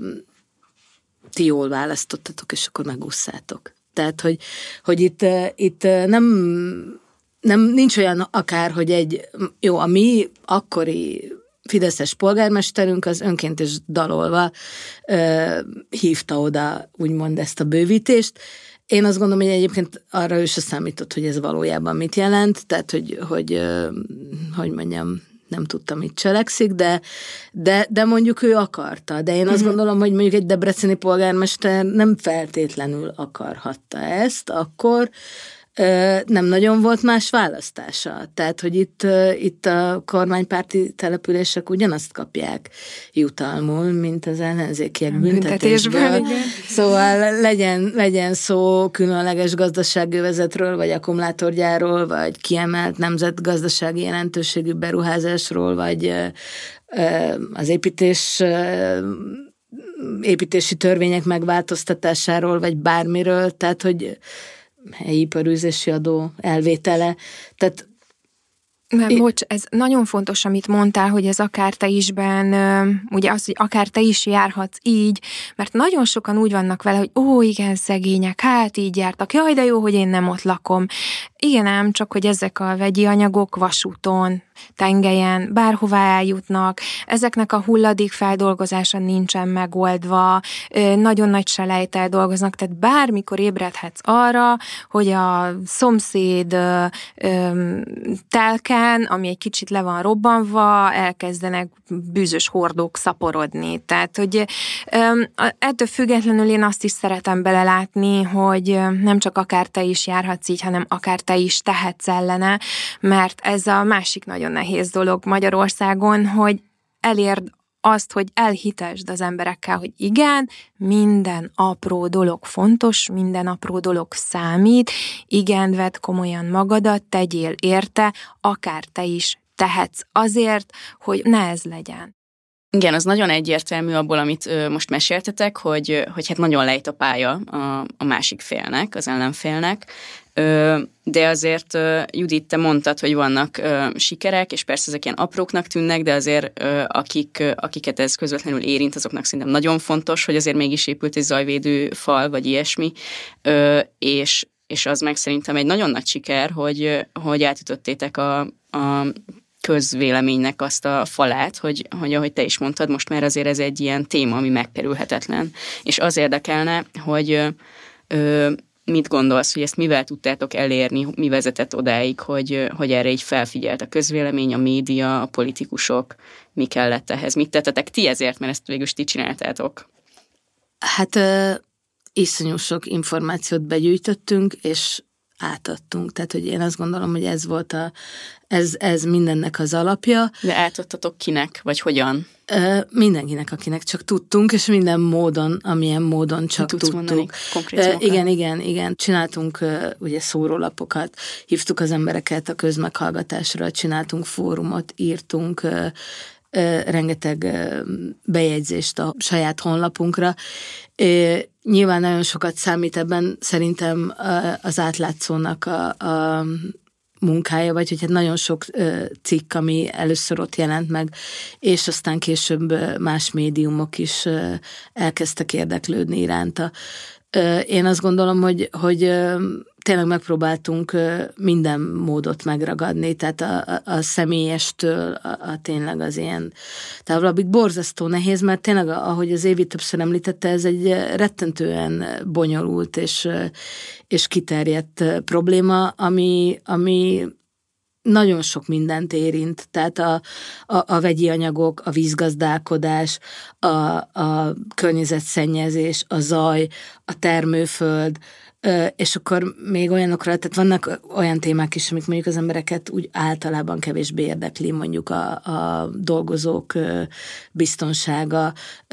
ti jól választottatok, és akkor megúszszátok. Tehát, hogy, hogy itt, itt nem... nem, nincs olyan akár, hogy egy, jó, a mi akkori fideszes polgármesterünk az önként is dalolva ö, hívta oda, úgymond ezt a bővítést. Én azt gondolom, hogy egyébként arra ő se számított, hogy ez valójában mit jelent, tehát, hogy, hogy, ö, hogy mondjam, nem tudtam, mit cselekszik, de, de, de mondjuk ő akarta. De én azt uh-huh. gondolom, hogy mondjuk egy debreceni polgármester nem feltétlenül akarhatta ezt, akkor nem nagyon volt más választása. Tehát, hogy itt, itt a kormánypárti települések ugyanazt kapják jutalmul, mint az ellenzékiek büntetésből. Szóval legyen, legyen szó különleges gazdaságövezetről, vagy akkumulátorgyárról, vagy kiemelt nemzetgazdasági jelentőségű beruházásról, vagy az építés építési törvények megváltoztatásáról, vagy bármiről. Tehát, hogy helyi iparűzési adó elvétele. Tehát
Mert, bocs, ez nagyon fontos, amit mondtál, hogy ez akár te isben, ugye az, hogy akár te is járhatsz így, mert nagyon sokan úgy vannak vele, hogy ó, igen, szegények, hát így jártak, jaj, de jó, hogy én nem ott lakom. Igen ám, csak hogy ezek a vegyi anyagok vasúton, tengelyen, bárhová eljutnak, ezeknek a hulladék feldolgozása nincsen megoldva, nagyon nagy selejttel dolgoznak, tehát bármikor ébredhetsz arra, hogy a szomszéd telken, ami egy kicsit le van robbanva, elkezdenek bűzös hordók szaporodni. Tehát, hogy ettől függetlenül én azt is szeretem belelátni, hogy nem csak akár te is járhatsz így, hanem akár te is tehetsz ellene, mert ez a másik nagyon nehéz dolog Magyarországon, hogy elérd azt, hogy elhitesd az emberekkel, hogy igen, minden apró dolog fontos, minden apró dolog számít, igen, vedd komolyan magadat, tegyél érte, akár te is tehetsz azért, hogy ne ez legyen.
Igen, az nagyon egyértelmű abból, amit ö, most meséltetek, hogy, hogy hát nagyon lejt a pálya a, a másik félnek, az ellenfélnek, ö, de azért, ö, Judit, te mondtad, hogy vannak ö, sikerek, és persze ezek ilyen apróknak tűnnek, de azért ö, akik, ö, akiket ez közvetlenül érint, azoknak szerintem nagyon fontos, hogy azért mégis épült egy zajvédő fal, vagy ilyesmi, ö, és, és az meg szerintem egy nagyon nagy siker, hogy, hogy átütöttétek a, a közvéleménynek azt a falát, hogy, hogy ahogy te is mondtad, most már azért ez egy ilyen téma, ami megkerülhetetlen. És az érdekelne, hogy ö, mit gondolsz, hogy ezt mivel tudtátok elérni, mi vezetett odáig, hogy, hogy erre így felfigyelt a közvélemény, a média, a politikusok, mi kellett ehhez, mit tettetek ti ezért, mert ezt végül is ti csináltátok?
Hát ö, iszonyú sok információt begyűjtöttünk, és átadtunk. Tehát, hogy én azt gondolom, hogy ez volt a, ez, ez mindennek az alapja.
De átadtatok kinek, vagy hogyan?
Ö, mindenkinek, akinek csak tudtunk, és minden módon, amilyen módon csak
tudsz
tudtuk.
mondani konkrét
Ö, igen, igen, igen. Csináltunk uh, ugye szórólapokat, hívtuk az embereket a közmeghallgatásra, csináltunk fórumot, írtunk uh, uh, rengeteg uh, bejegyzést a saját honlapunkra. Uh, nyilván nagyon sokat számít ebben szerintem uh, az átlátszónak a, a munkája, vagy hogy hát nagyon sok uh, cikk, ami először ott jelent meg, és aztán később uh, más médiumok is uh, elkezdtek érdeklődni iránta. Uh, én azt gondolom, hogy, hogy uh, tényleg megpróbáltunk uh, minden módot megragadni, tehát a, a, a személyestől a, a tényleg az ilyen távolabbig borzasztó nehéz, mert tényleg, ahogy az Évi többször említette, ez egy rettentően bonyolult és, és kiterjedt probléma, ami, ami nagyon sok mindent érint, tehát a, a, a vegyi anyagok, a vízgazdálkodás, a, a környezetszennyezés, a zaj, a termőföld, és akkor még olyanokra, tehát vannak olyan témák is, amik mondjuk az embereket úgy általában kevésbé érdekli, mondjuk a, a dolgozók biztonsága,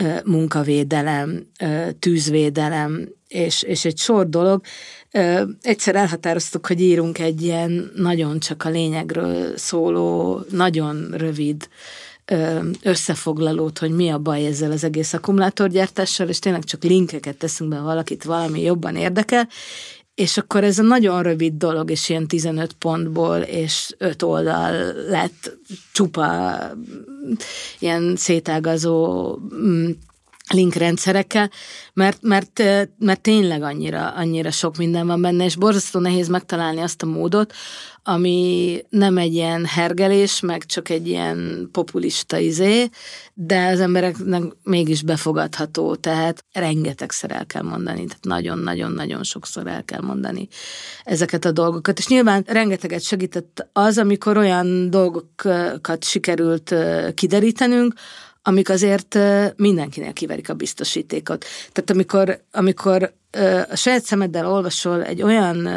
munkavédelem, tűzvédelem, és, és egy sor dolog. Egyszer elhatároztuk, hogy írunk egy ilyen nagyon csak a lényegről szóló, nagyon rövid összefoglalót, hogy mi a baj ezzel az egész akkumulátorgyártással, és tényleg csak linkeket teszünk be, valakit valami jobban érdekel, és akkor ez a nagyon rövid dolog, és ilyen tizenöt pontból, és öt oldal lett csupa ilyen szétágazó linkrendszerekkel, mert, mert, mert tényleg annyira, annyira sok minden van benne, és borzasztó nehéz megtalálni azt a módot, ami nem egy ilyen hergelés, meg csak egy ilyen populista izé, de az embereknek mégis befogadható, tehát rengetegszer el kell mondani, tehát nagyon-nagyon-nagyon sokszor el kell mondani ezeket a dolgokat, és nyilván rengeteget segített az, amikor olyan dolgokat sikerült kiderítenünk, amik azért mindenkinek kiverik a biztosítékot. Tehát amikor, amikor a saját szemeddel olvasol egy olyan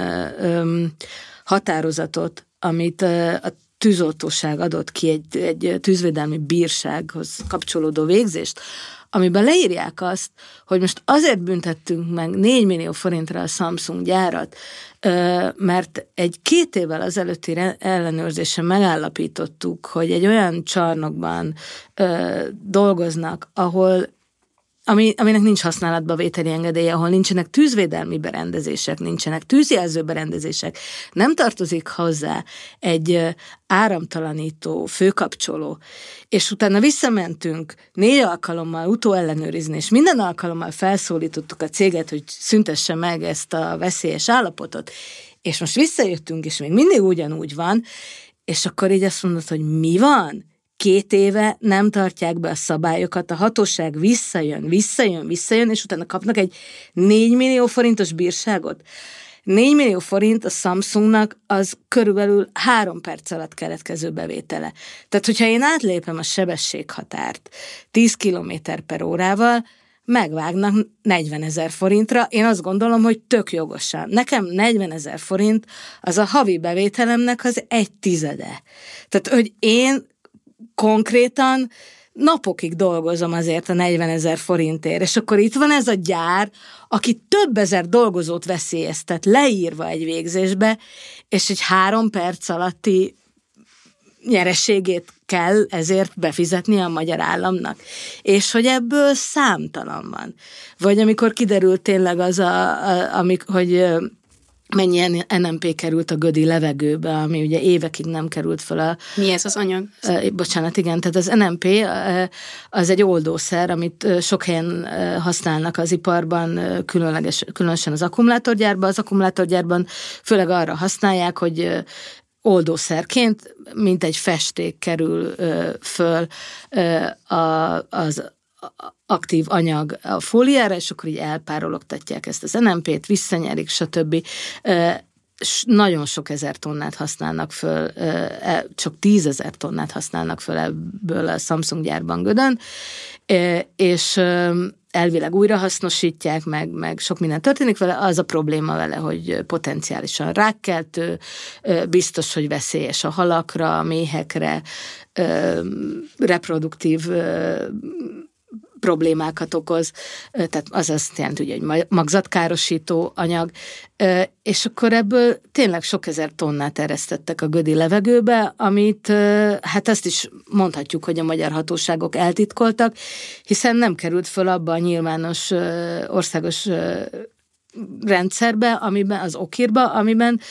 határozatot, amit a tűzoltóság adott ki, egy, egy tűzvédelmi bírsághoz kapcsolódó végzést, amiben leírják azt, hogy most azért büntettünk meg négy millió forintra a Samsung gyárat, mert egy két évvel azelőtti ellenőrzésen megállapítottuk, hogy egy olyan csarnokban dolgoznak, ahol ami, aminek nincs használatba vételi engedélye, ahol nincsenek tűzvédelmi berendezések, nincsenek tűzjelző berendezések, nem tartozik hozzá egy áramtalanító, főkapcsoló, és utána visszamentünk négy alkalommal utóellenőrizni, és minden alkalommal felszólítottuk a céget, hogy szüntesse meg ezt a veszélyes állapotot, és most visszajöttünk, és még mindig ugyanúgy van, és akkor így azt mondod, hogy mi van? Két éve nem tartják be a szabályokat, a hatóság visszajön, visszajön, visszajön, és utána kapnak egy négy millió forintos bírságot. négy millió forint a Samsungnak az körülbelül három perc alatt keletkező bevétele. Tehát, hogyha én átlépem a sebességhatárt tíz kilométer per órával, megvágnak negyvenezer forintra. Én azt gondolom, hogy tök jogosan. Nekem negyvenezer forint az a havi bevételemnek az egy tizede. Tehát, hogy én konkrétan napokig dolgozom azért a negyvenezer forintért, és akkor itt van ez a gyár, aki több ezer dolgozót veszélyeztet leírva egy végzésbe, és egy három perc alatti nyereségét kell ezért befizetni a magyar államnak. És hogy ebből számtalan van. Vagy amikor kiderült tényleg az, a, a, amik, hogy mennyi en em pé került a gödi levegőbe, ami ugye évekig nem került fel a...
Mi ez az anyag?
Uh, bocsánat, igen, tehát az en em pé uh, az egy oldószer, amit uh, sok helyen uh, használnak az iparban, uh, különleges, különösen az akkumulátorgyárban. Az akkumulátorgyárban főleg arra használják, hogy uh, oldószerként, mint egy festék kerül uh, föl uh, a, az aktív anyag a fóliára, és akkor így elpárologtatják ezt az en em pét, visszanyerik, stb. Nagyon sok ezer tonnát használnak föl, csak tízezer tonnát használnak föl ebből a Samsung gyárban Gödön, és elvileg újrahasznosítják, meg, meg sok minden történik vele, az a probléma vele, hogy potenciálisan rákkeltő, biztos, hogy veszélyes a halakra, a méhekre, reproduktív problémákat okoz, tehát az azt jelenti, hogy egy magzatkárosító anyag, és akkor ebből tényleg sok ezer tonnát eresztettek a gödi levegőbe, amit hát ezt is mondhatjuk, hogy a magyar hatóságok eltitkoltak, hiszen nem került föl abba a nyilvános országos rendszerbe, amiben, az okirba, amiben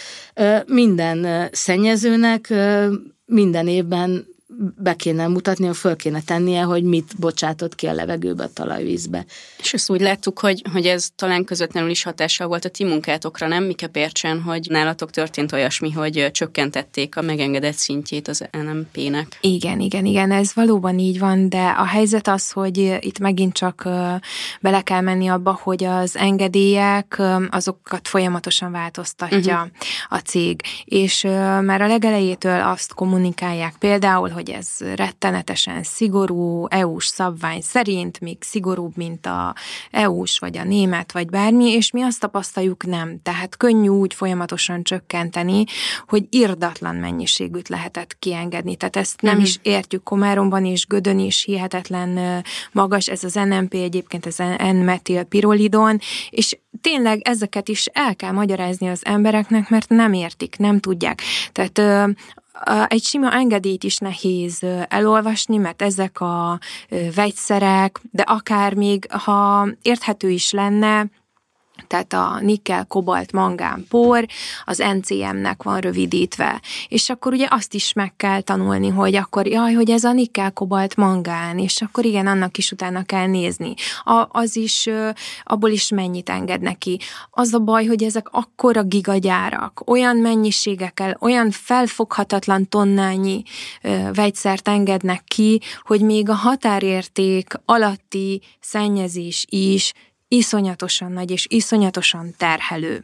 minden szennyezőnek minden évben be kéne mutatnia, föl kéne tennie, hogy mit bocsátott ki a levegőbe, a talajvízbe.
És ezt úgy láttuk, hogy, hogy ez talán közvetlenül is hatással volt a ti munkátokra, nem, Mike Pércsen, hogy nálatok történt olyasmi, hogy csökkentették a megengedett szintjét az en em pének.
Igen, igen, igen, ez valóban így van, de a helyzet az, hogy itt megint csak bele kell menni abba, hogy az engedélyek azokat folyamatosan változtatja uh-huh. a cég, és már a legelejétől azt kommunikálják például, hogy ez rettenetesen szigorú, é u-s szabvány szerint, még szigorúbb, mint a é u-s, vagy a német, vagy bármi, és mi azt tapasztaljuk, nem. Tehát könnyű úgy folyamatosan csökkenteni, hogy irdatlan mennyiségűt lehetett kiengedni. Tehát ezt nem uh-huh. is értjük, Komáromban és Gödön is hihetetlen magas, ez az en em pé egyébként, ez N-metilpirolidon, és tényleg ezeket is el kell magyarázni az embereknek, mert nem értik, nem tudják. Tehát egy sima engedélyt is nehéz elolvasni, mert ezek a vegyszerek, de akár még, ha érthető is lenne, tehát a nikkel, kobalt, mangán, por, az en cé em-nek van rövidítve. És akkor ugye azt is meg kell tanulni, hogy akkor jaj, hogy ez a nikkel, kobalt, mangán, és akkor igen, annak is utána kell nézni. A, az is, abból is mennyit enged neki. Az a baj, hogy ezek akkora gigagyárak, olyan mennyiségekkel, olyan felfoghatatlan tonnányi ö, vegyszert engednek ki, hogy még a határérték alatti szennyezés is iszonyatosan nagy és iszonyatosan terhelő.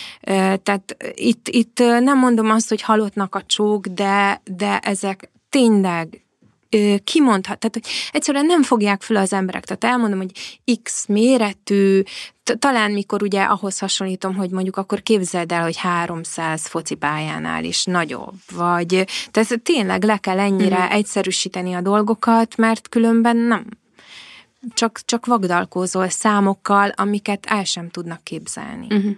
Tehát itt, itt nem mondom azt, hogy halottnak a csók, de, de ezek tényleg kimondhat, tehát hogy egyszerűen nem fogják fel az emberek. Tehát elmondom, hogy X méretű, talán mikor ugye ahhoz hasonlítom, hogy mondjuk akkor képzeld el, hogy háromszáz focipályánál is nagyobb, vagy tehát tényleg le kell ennyire mm. egyszerűsíteni a dolgokat, mert különben nem. Csak, csak vagdalkozol számokkal, amiket el sem tudnak képzelni.
Uh-huh.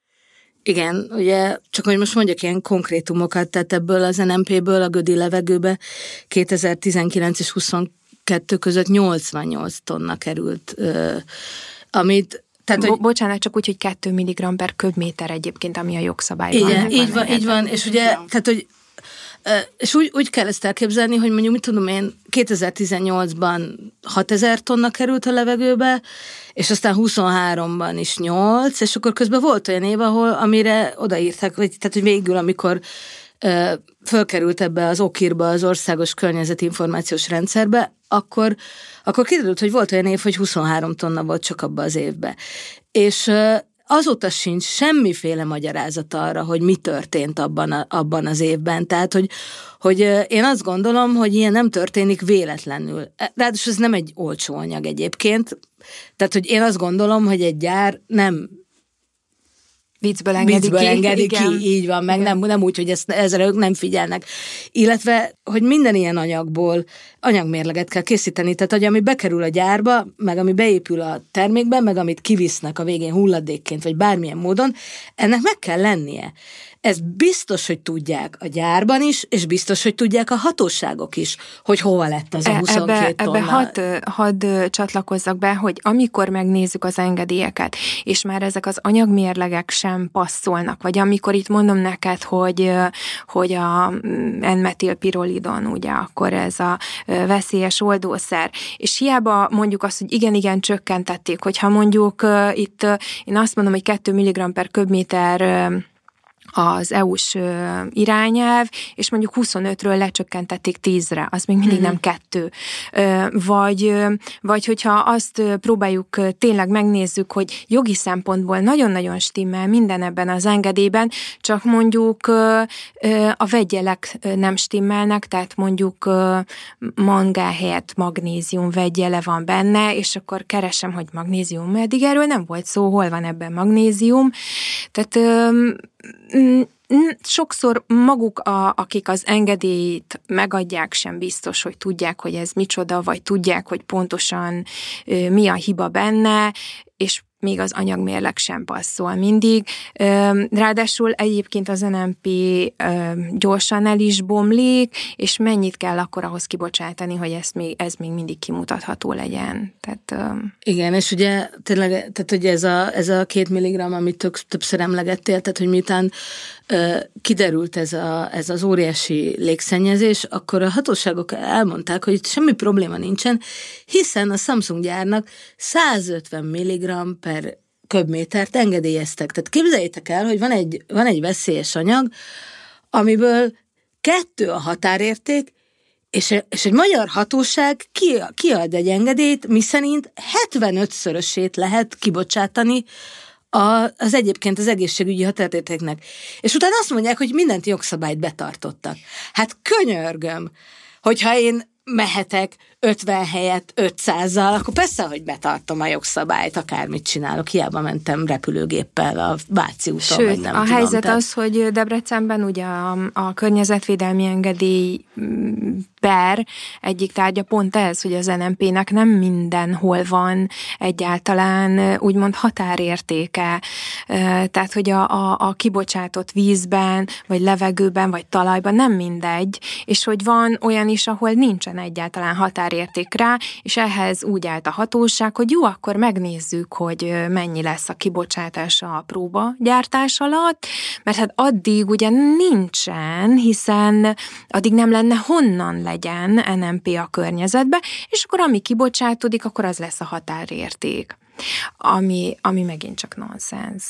Igen, ugye, csak hogy most mondjak ilyen konkrétumokat, tehát ebből az en em péből a gödi levegőbe kétezer-tizenkilenc és kettő között nyolcvannyolc tonna került, amit
Tehát, hogy... Bocsánat, csak úgy, hogy kettő milligramm per köbméter egyébként, ami a jogszabályban.
Igen, így van, így van, és ugye, tehát, hogy és úgy, úgy kell ezt elképzelni, hogy mondjuk, mit tudom én, kétezer-tizennyolcban hatezer tonna került a levegőbe, és aztán huszonháromban is nyolc, és akkor közben volt olyan év, ahol, amire odaírták, hogy, tehát, hogy végül, amikor uh, fölkerült ebbe az okírba, az Országos Környezeti Információs Rendszerbe, akkor, akkor kiderült, hogy volt olyan év, hogy huszonhárom tonna volt csak abban az évben. És uh, azóta sincs semmiféle magyarázat arra, hogy mi történt abban, a, abban az évben. Tehát, hogy, hogy én azt gondolom, hogy ilyen nem történik véletlenül. Ráadásul ez nem egy olcsó anyag egyébként. Tehát, hogy én azt gondolom, hogy egy gyár nem
viccből engedi
viccből
ki.
engedi ki, így van, meg nem, nem úgy, hogy ezt, ezzel ők nem figyelnek. Illetve, hogy minden ilyen anyagból anyagmérleget kell készíteni, tehát hogy ami bekerül a gyárba, meg ami beépül a termékbe, meg amit kivisznek a végén hulladékként, vagy bármilyen módon, ennek meg kell lennie. Ez biztos, hogy tudják a gyárban is, és biztos, hogy tudják a hatóságok is, hogy hova lett az a huszonkét tonna.
Ebbe hadd had csatlakozzak be, hogy amikor megnézzük az engedélyeket, és már ezek az anyagmérlegek sem passzolnak, vagy amikor itt mondom neked, hogy, hogy a N-metilpirolidon, ugye, akkor ez a veszélyes oldószer, és hiába mondjuk azt, hogy igen-igen csökkentették, hogyha mondjuk itt én azt mondom, hogy kettő milligramm per köbméter az é u-s irányelv, és mondjuk huszonötről lecsökkentették tízre, az még mindig mm-hmm. nem kettő. Vagy, vagy hogyha azt próbáljuk tényleg megnézzük, hogy jogi szempontból nagyon-nagyon stimmel minden ebben az engedélyben, csak mondjuk a vegyelek nem stimmelnek, tehát mondjuk mangán helyett magnézium vegyele van benne, és akkor keresem, hogy magnézium, eddig erről nem volt szó, hol van ebben magnézium. Tehát sokszor maguk, a, akik az engedélyt megadják, sem biztos, hogy tudják, hogy ez micsoda, vagy tudják, hogy pontosan ö, mi a hiba benne, és még az anyagmérleg sem passzol mindig. Ráadásul egyébként az en em pé gyorsan el is bomlik, és mennyit kell akkor ahhoz kibocsátani, hogy ez még, ez még mindig kimutatható legyen. Tehát,
igen, és ugye tényleg, tehát hogy ez a, ez a két milligramm, amit tök, többször emlegettél, tehát hogy miután uh, kiderült ez, a, ez az óriási légszennyezés, akkor a hatóságok elmondták, hogy semmi probléma nincsen, hiszen a Samsung gyárnak százötven milligramm per köbmétert engedélyeztek. Tehát képzeljétek el, hogy van egy, van egy veszélyes anyag, amiből kettő a határérték, és, és egy magyar hatóság ki, kiad egy engedélyt, miszerint hetvenötszörösét lehet kibocsátani a, az egyébként az egészségügyi határértéknek. És utána azt mondják, hogy mindent jogszabályt betartottak. Hát könyörgöm, hogyha én mehetek ötven helyett ötszázzal, akkor persze, hogy betartom a jogszabályt, akármit csinálok, hiába mentem repülőgéppel a Váci úton.
Sőt,
nem
a
tudom,
helyzet
tehát...
az, hogy Debrecenben ugye a, a környezetvédelmi engedély per egyik tárgya pont ez, hogy az en em pé-nek nem mindenhol van egyáltalán úgymond határértéke. Tehát, hogy a, a, a kibocsátott vízben, vagy levegőben, vagy talajban nem mindegy, és hogy van olyan is, ahol nincsen egyáltalán határérték rá, és ehhez úgy állt a hatóság, hogy jó, akkor megnézzük, hogy mennyi lesz a kibocsátása a próbagyártás alatt, mert hát addig ugye nincsen, hiszen addig nem lenne honnan legyen en em pé a környezetbe, és akkor ami kibocsátódik, akkor az lesz a határérték, ami, ami megint csak nonsens.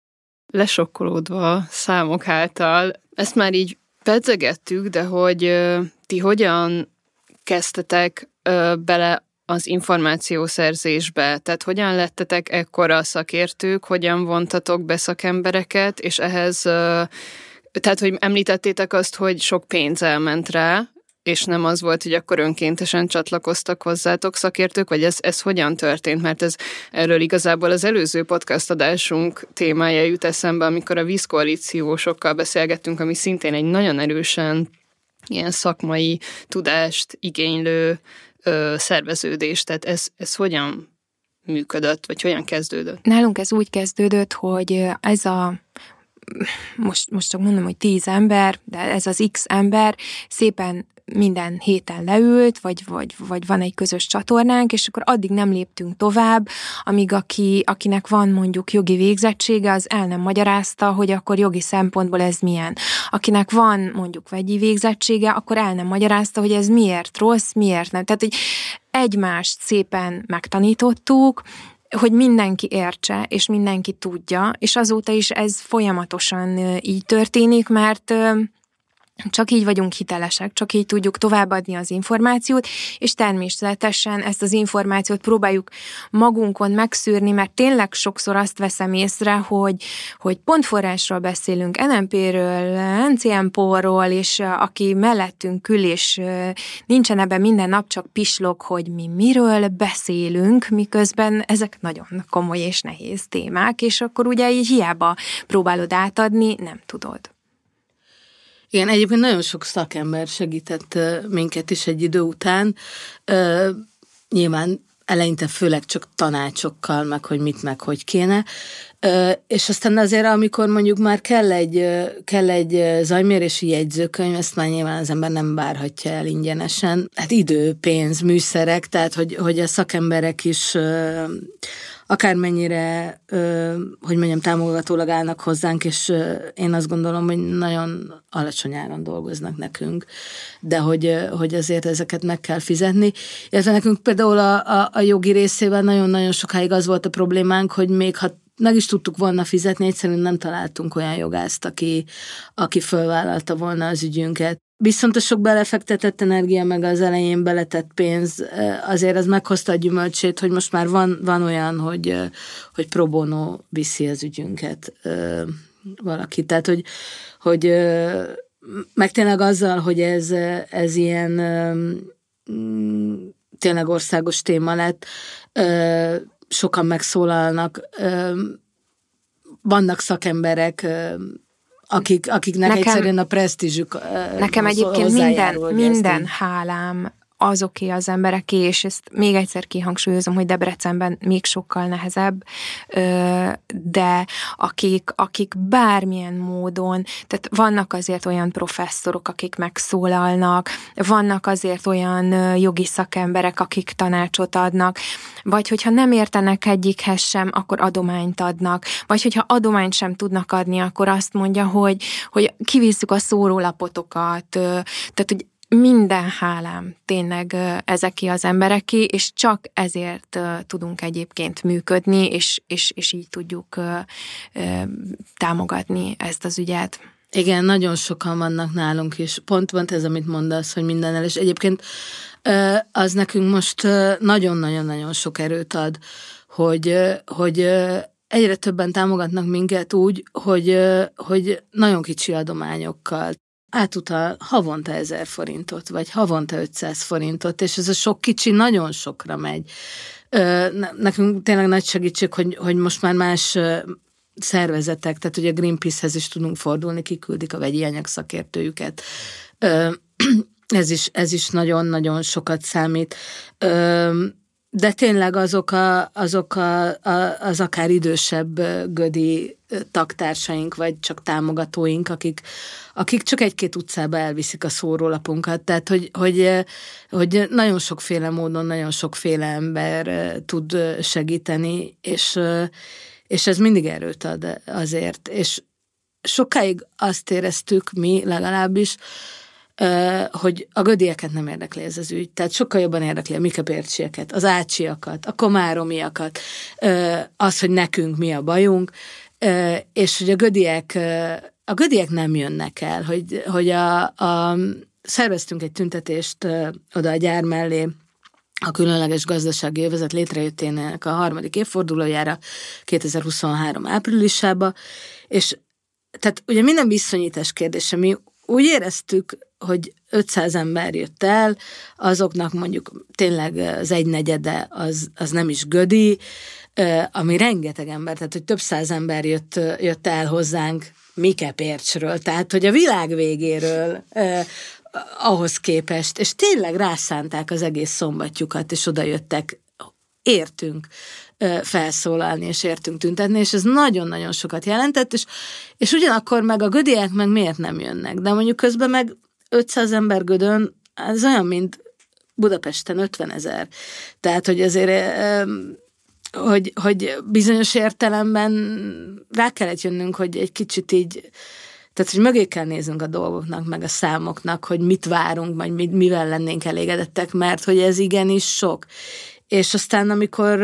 Lesokkolódva számok által, ezt már így pedzegettük, de hogy ti hogyan kezdtetek bele az információszerzésbe, tehát hogyan lettetek ekkora szakértők, hogyan vontatok be szakembereket, és ehhez, tehát hogy említettétek azt, hogy sok pénz elment rá, és nem az volt, hogy akkor önkéntesen csatlakoztak hozzátok szakértők, vagy ez, ez hogyan történt? Mert ez erről igazából az előző podcast adásunk témája jut eszembe, amikor a vízkoalíciósokkal beszélgettünk, ami szintén egy nagyon erősen ilyen szakmai tudást igénylő ö, szerveződés. Tehát ez, ez hogyan működött, vagy hogyan kezdődött?
Nálunk ez úgy kezdődött, hogy ez a most, most csak mondom, hogy tíz ember, de ez az X ember szépen minden héten leült, vagy, vagy, vagy van egy közös csatornánk, és akkor addig nem léptünk tovább, amíg aki, akinek van mondjuk jogi végzettsége, az el nem magyarázta, hogy akkor jogi szempontból ez milyen. Akinek van mondjuk vegyi végzettsége, akkor el nem magyarázta, hogy ez miért rossz, miért nem. Tehát, hogy egymást szépen megtanítottuk, hogy mindenki értse, és mindenki tudja, és azóta is ez folyamatosan így történik, mert csak így vagyunk hitelesek, csak így tudjuk továbbadni az információt, és természetesen ezt az információt próbáljuk magunkon megszűrni, mert tényleg sokszor azt veszem észre, hogy, hogy pontforrásról beszélünk, en em pé-ről, en cé em pé-ról, és aki mellettünk ül, és nincsen ebben minden nap, csak pislog, hogy mi miről beszélünk, miközben ezek nagyon komoly és nehéz témák, és akkor ugye így hiába próbálod átadni, nem tudod.
Igen, egyébként nagyon sok szakember segített minket is egy idő után. Nyilván eleinte főleg csak tanácsokkal, meg hogy mit, meg hogy kéne. És aztán azért, amikor mondjuk már kell egy, kell egy zajmérési jegyzőkönyv, ezt már nyilván az ember nem várhatja el ingyenesen. Hát idő, pénz, műszerek, tehát hogy, hogy a szakemberek is akármennyire, hogy mondjam, támogatólag állnak hozzánk, és én azt gondolom, hogy nagyon alacsony áron dolgoznak nekünk, de hogy, hogy azért ezeket meg kell fizetni. Illetve nekünk például a, a, a jogi részével nagyon-nagyon sokáig az volt a problémánk, hogy még ha meg is tudtuk volna fizetni, egyszerűen nem találtunk olyan jogászt, aki, aki fölvállalta volna az ügyünket. Viszont a sok belefektetett energia, meg az elején beletett pénz, azért az meghozta a gyümölcsét, hogy most már van, van olyan, hogy, hogy pro bono viszi az ügyünket valaki. Tehát, hogy, hogy meg tényleg azzal, hogy ez, ez ilyen tényleg országos téma lett, sokan megszólalnak, vannak szakemberek, akik, akiknek nekem, egyszerűen a presztízsük
nekem egyébként minden, minden hálám azoké az embereké, és ezt még egyszer kihangsúlyozom, hogy Debrecenben még sokkal nehezebb, de akik, akik bármilyen módon, tehát vannak azért olyan professzorok, akik megszólalnak, vannak azért olyan jogi szakemberek, akik tanácsot adnak, vagy hogyha nem értenek egyikhez sem, akkor adományt adnak, vagy hogyha adományt sem tudnak adni, akkor azt mondja, hogy, hogy kivisszük a szórólapotokat, tehát, hogy minden hálám tényleg ezeké az embereké, és csak ezért tudunk egyébként működni, és, és, és így tudjuk támogatni ezt az ügyet.
Igen, nagyon sokan vannak nálunk is. Pont pont ez, amit mondasz, hogy mindennel, és egyébként az nekünk most nagyon-nagyon-nagyon sok erőt ad, hogy, hogy egyre többen támogatnak minket úgy, hogy, hogy nagyon kicsi adományokkal átutal havonta ezer forintot, vagy havonta ötszáz forintot, és ez a sok kicsi nagyon sokra megy. Nekünk tényleg nagy segítség, hogy, hogy most már más szervezetek, tehát ugye a Greenpeace-hez is tudunk fordulni, kiküldik a vegyi anyag szakértőjüket. Ez is, ez is nagyon-nagyon sokat számít. De tényleg azok, a, azok a, a, az akár idősebb gödi tagtársaink, vagy csak támogatóink, akik, akik csak egy-két utcába elviszik a szórólapunkat. Tehát, hogy, hogy, hogy nagyon sokféle módon, nagyon sokféle ember tud segíteni, és, és ez mindig erőt ad azért. És sokáig azt éreztük mi legalábbis, hogy a gödieket nem érdekli ez az ügy. Tehát sokkal jobban érdekli a mikepércsieket, az ácsiakat, a komáromiakat, az, hogy nekünk mi a bajunk, és hogy a gödiek, a gödiek nem jönnek el, hogy, hogy a, a, szerveztünk egy tüntetést oda a gyár mellé, a különleges gazdasági övezet létrejöttének a harmadik évfordulójára kétezer-huszonhárom áprilisába, és tehát ugye minden viszonyítás kérdése, mi úgy éreztük, hogy ötszáz ember jött el, azoknak mondjuk tényleg az egynegyede az, az nem is gödi, ami rengeteg ember, tehát hogy több száz ember jött, jött el hozzánk Mikepércsről, tehát hogy a világ végéről eh, ahhoz képest, és tényleg rászánták az egész szombatjukat, és oda jöttek, értünk felszólalni, és értünk tüntetni, és ez nagyon-nagyon sokat jelentett, és, és ugyanakkor meg a gödiek meg miért nem jönnek, de mondjuk közben meg ötszáz ember gödön ez olyan, mint Budapesten ötvenezer. Tehát, hogy azért, hogy, hogy bizonyos értelemben rá kellett jönnünk, hogy egy kicsit így, tehát, hogy mögé kell néznünk a dolgoknak, meg a számoknak, hogy mit várunk, vagy mivel lennénk elégedettek, mert hogy ez igenis sok. És aztán, amikor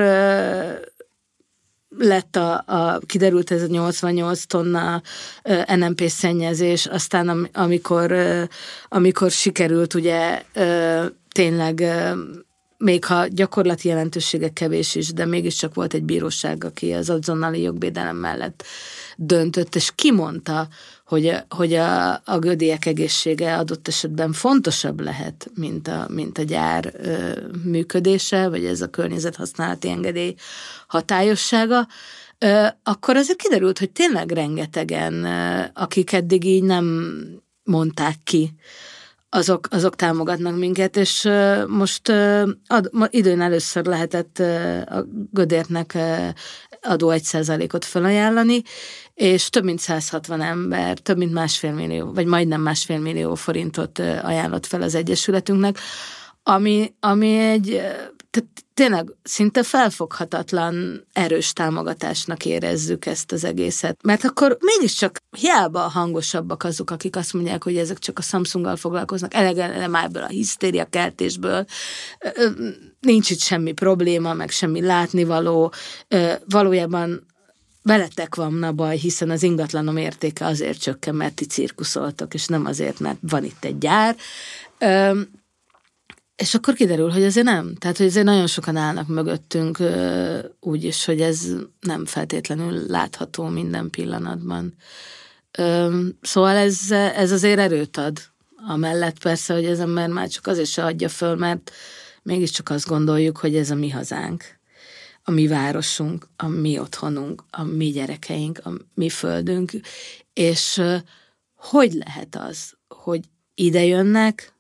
lett a, a, kiderült ez a nyolcvannyolc tonna en em pé szennyezés, aztán amikor, amikor sikerült ugye tényleg, még ha gyakorlati jelentősége kevés is, de mégiscsak volt egy bíróság, aki az azonnali jogvédelem mellett döntött, és kimondta, hogy a, hogy a, a gödiek egészsége adott esetben fontosabb lehet, mint a, mint a gyár ö, működése, vagy ez a környezethasználati engedély hatályossága, ö, akkor azért kiderült, hogy tényleg rengetegen, ö, akik eddig így nem mondták ki, azok, azok támogatnak minket, és ö, most ö, ad, időn először lehetett ö, a Gödérnek ö, adó egy százalékot felajánlani, és több mint száz hatvan ember, több mint másfél millió, vagy majdnem másfél millió forintot ajánlott fel az Egyesületünknek, ami, ami egy tehát tényleg szinte felfoghatatlan erős támogatásnak érezzük ezt az egészet. Mert akkor mégiscsak hiába hangosabbak azok, akik azt mondják, hogy ezek csak a Samsunggal foglalkoznak, elege már ebből a hisztéria keltésből, nincs itt semmi probléma, meg semmi látnivaló, valójában veletek van a baj, hiszen az ingatlanom értéke azért csökken, mert ti cirkuszoltok, és nem azért, mert van itt egy gyár. Ö, és akkor kiderül, hogy azért nem. Tehát, hogy azért nagyon sokan állnak mögöttünk ö, úgy is, hogy ez nem feltétlenül látható minden pillanatban. Ö, szóval ez, ez azért erőt ad. Amellett persze, hogy az ember már csak azért se adja föl, mert mégiscsak azt gondoljuk, hogy ez a mi hazánk, a mi városunk, a mi otthonunk, a mi gyerekeink, a mi földünk, és hogy lehet az, hogy ide jönnek,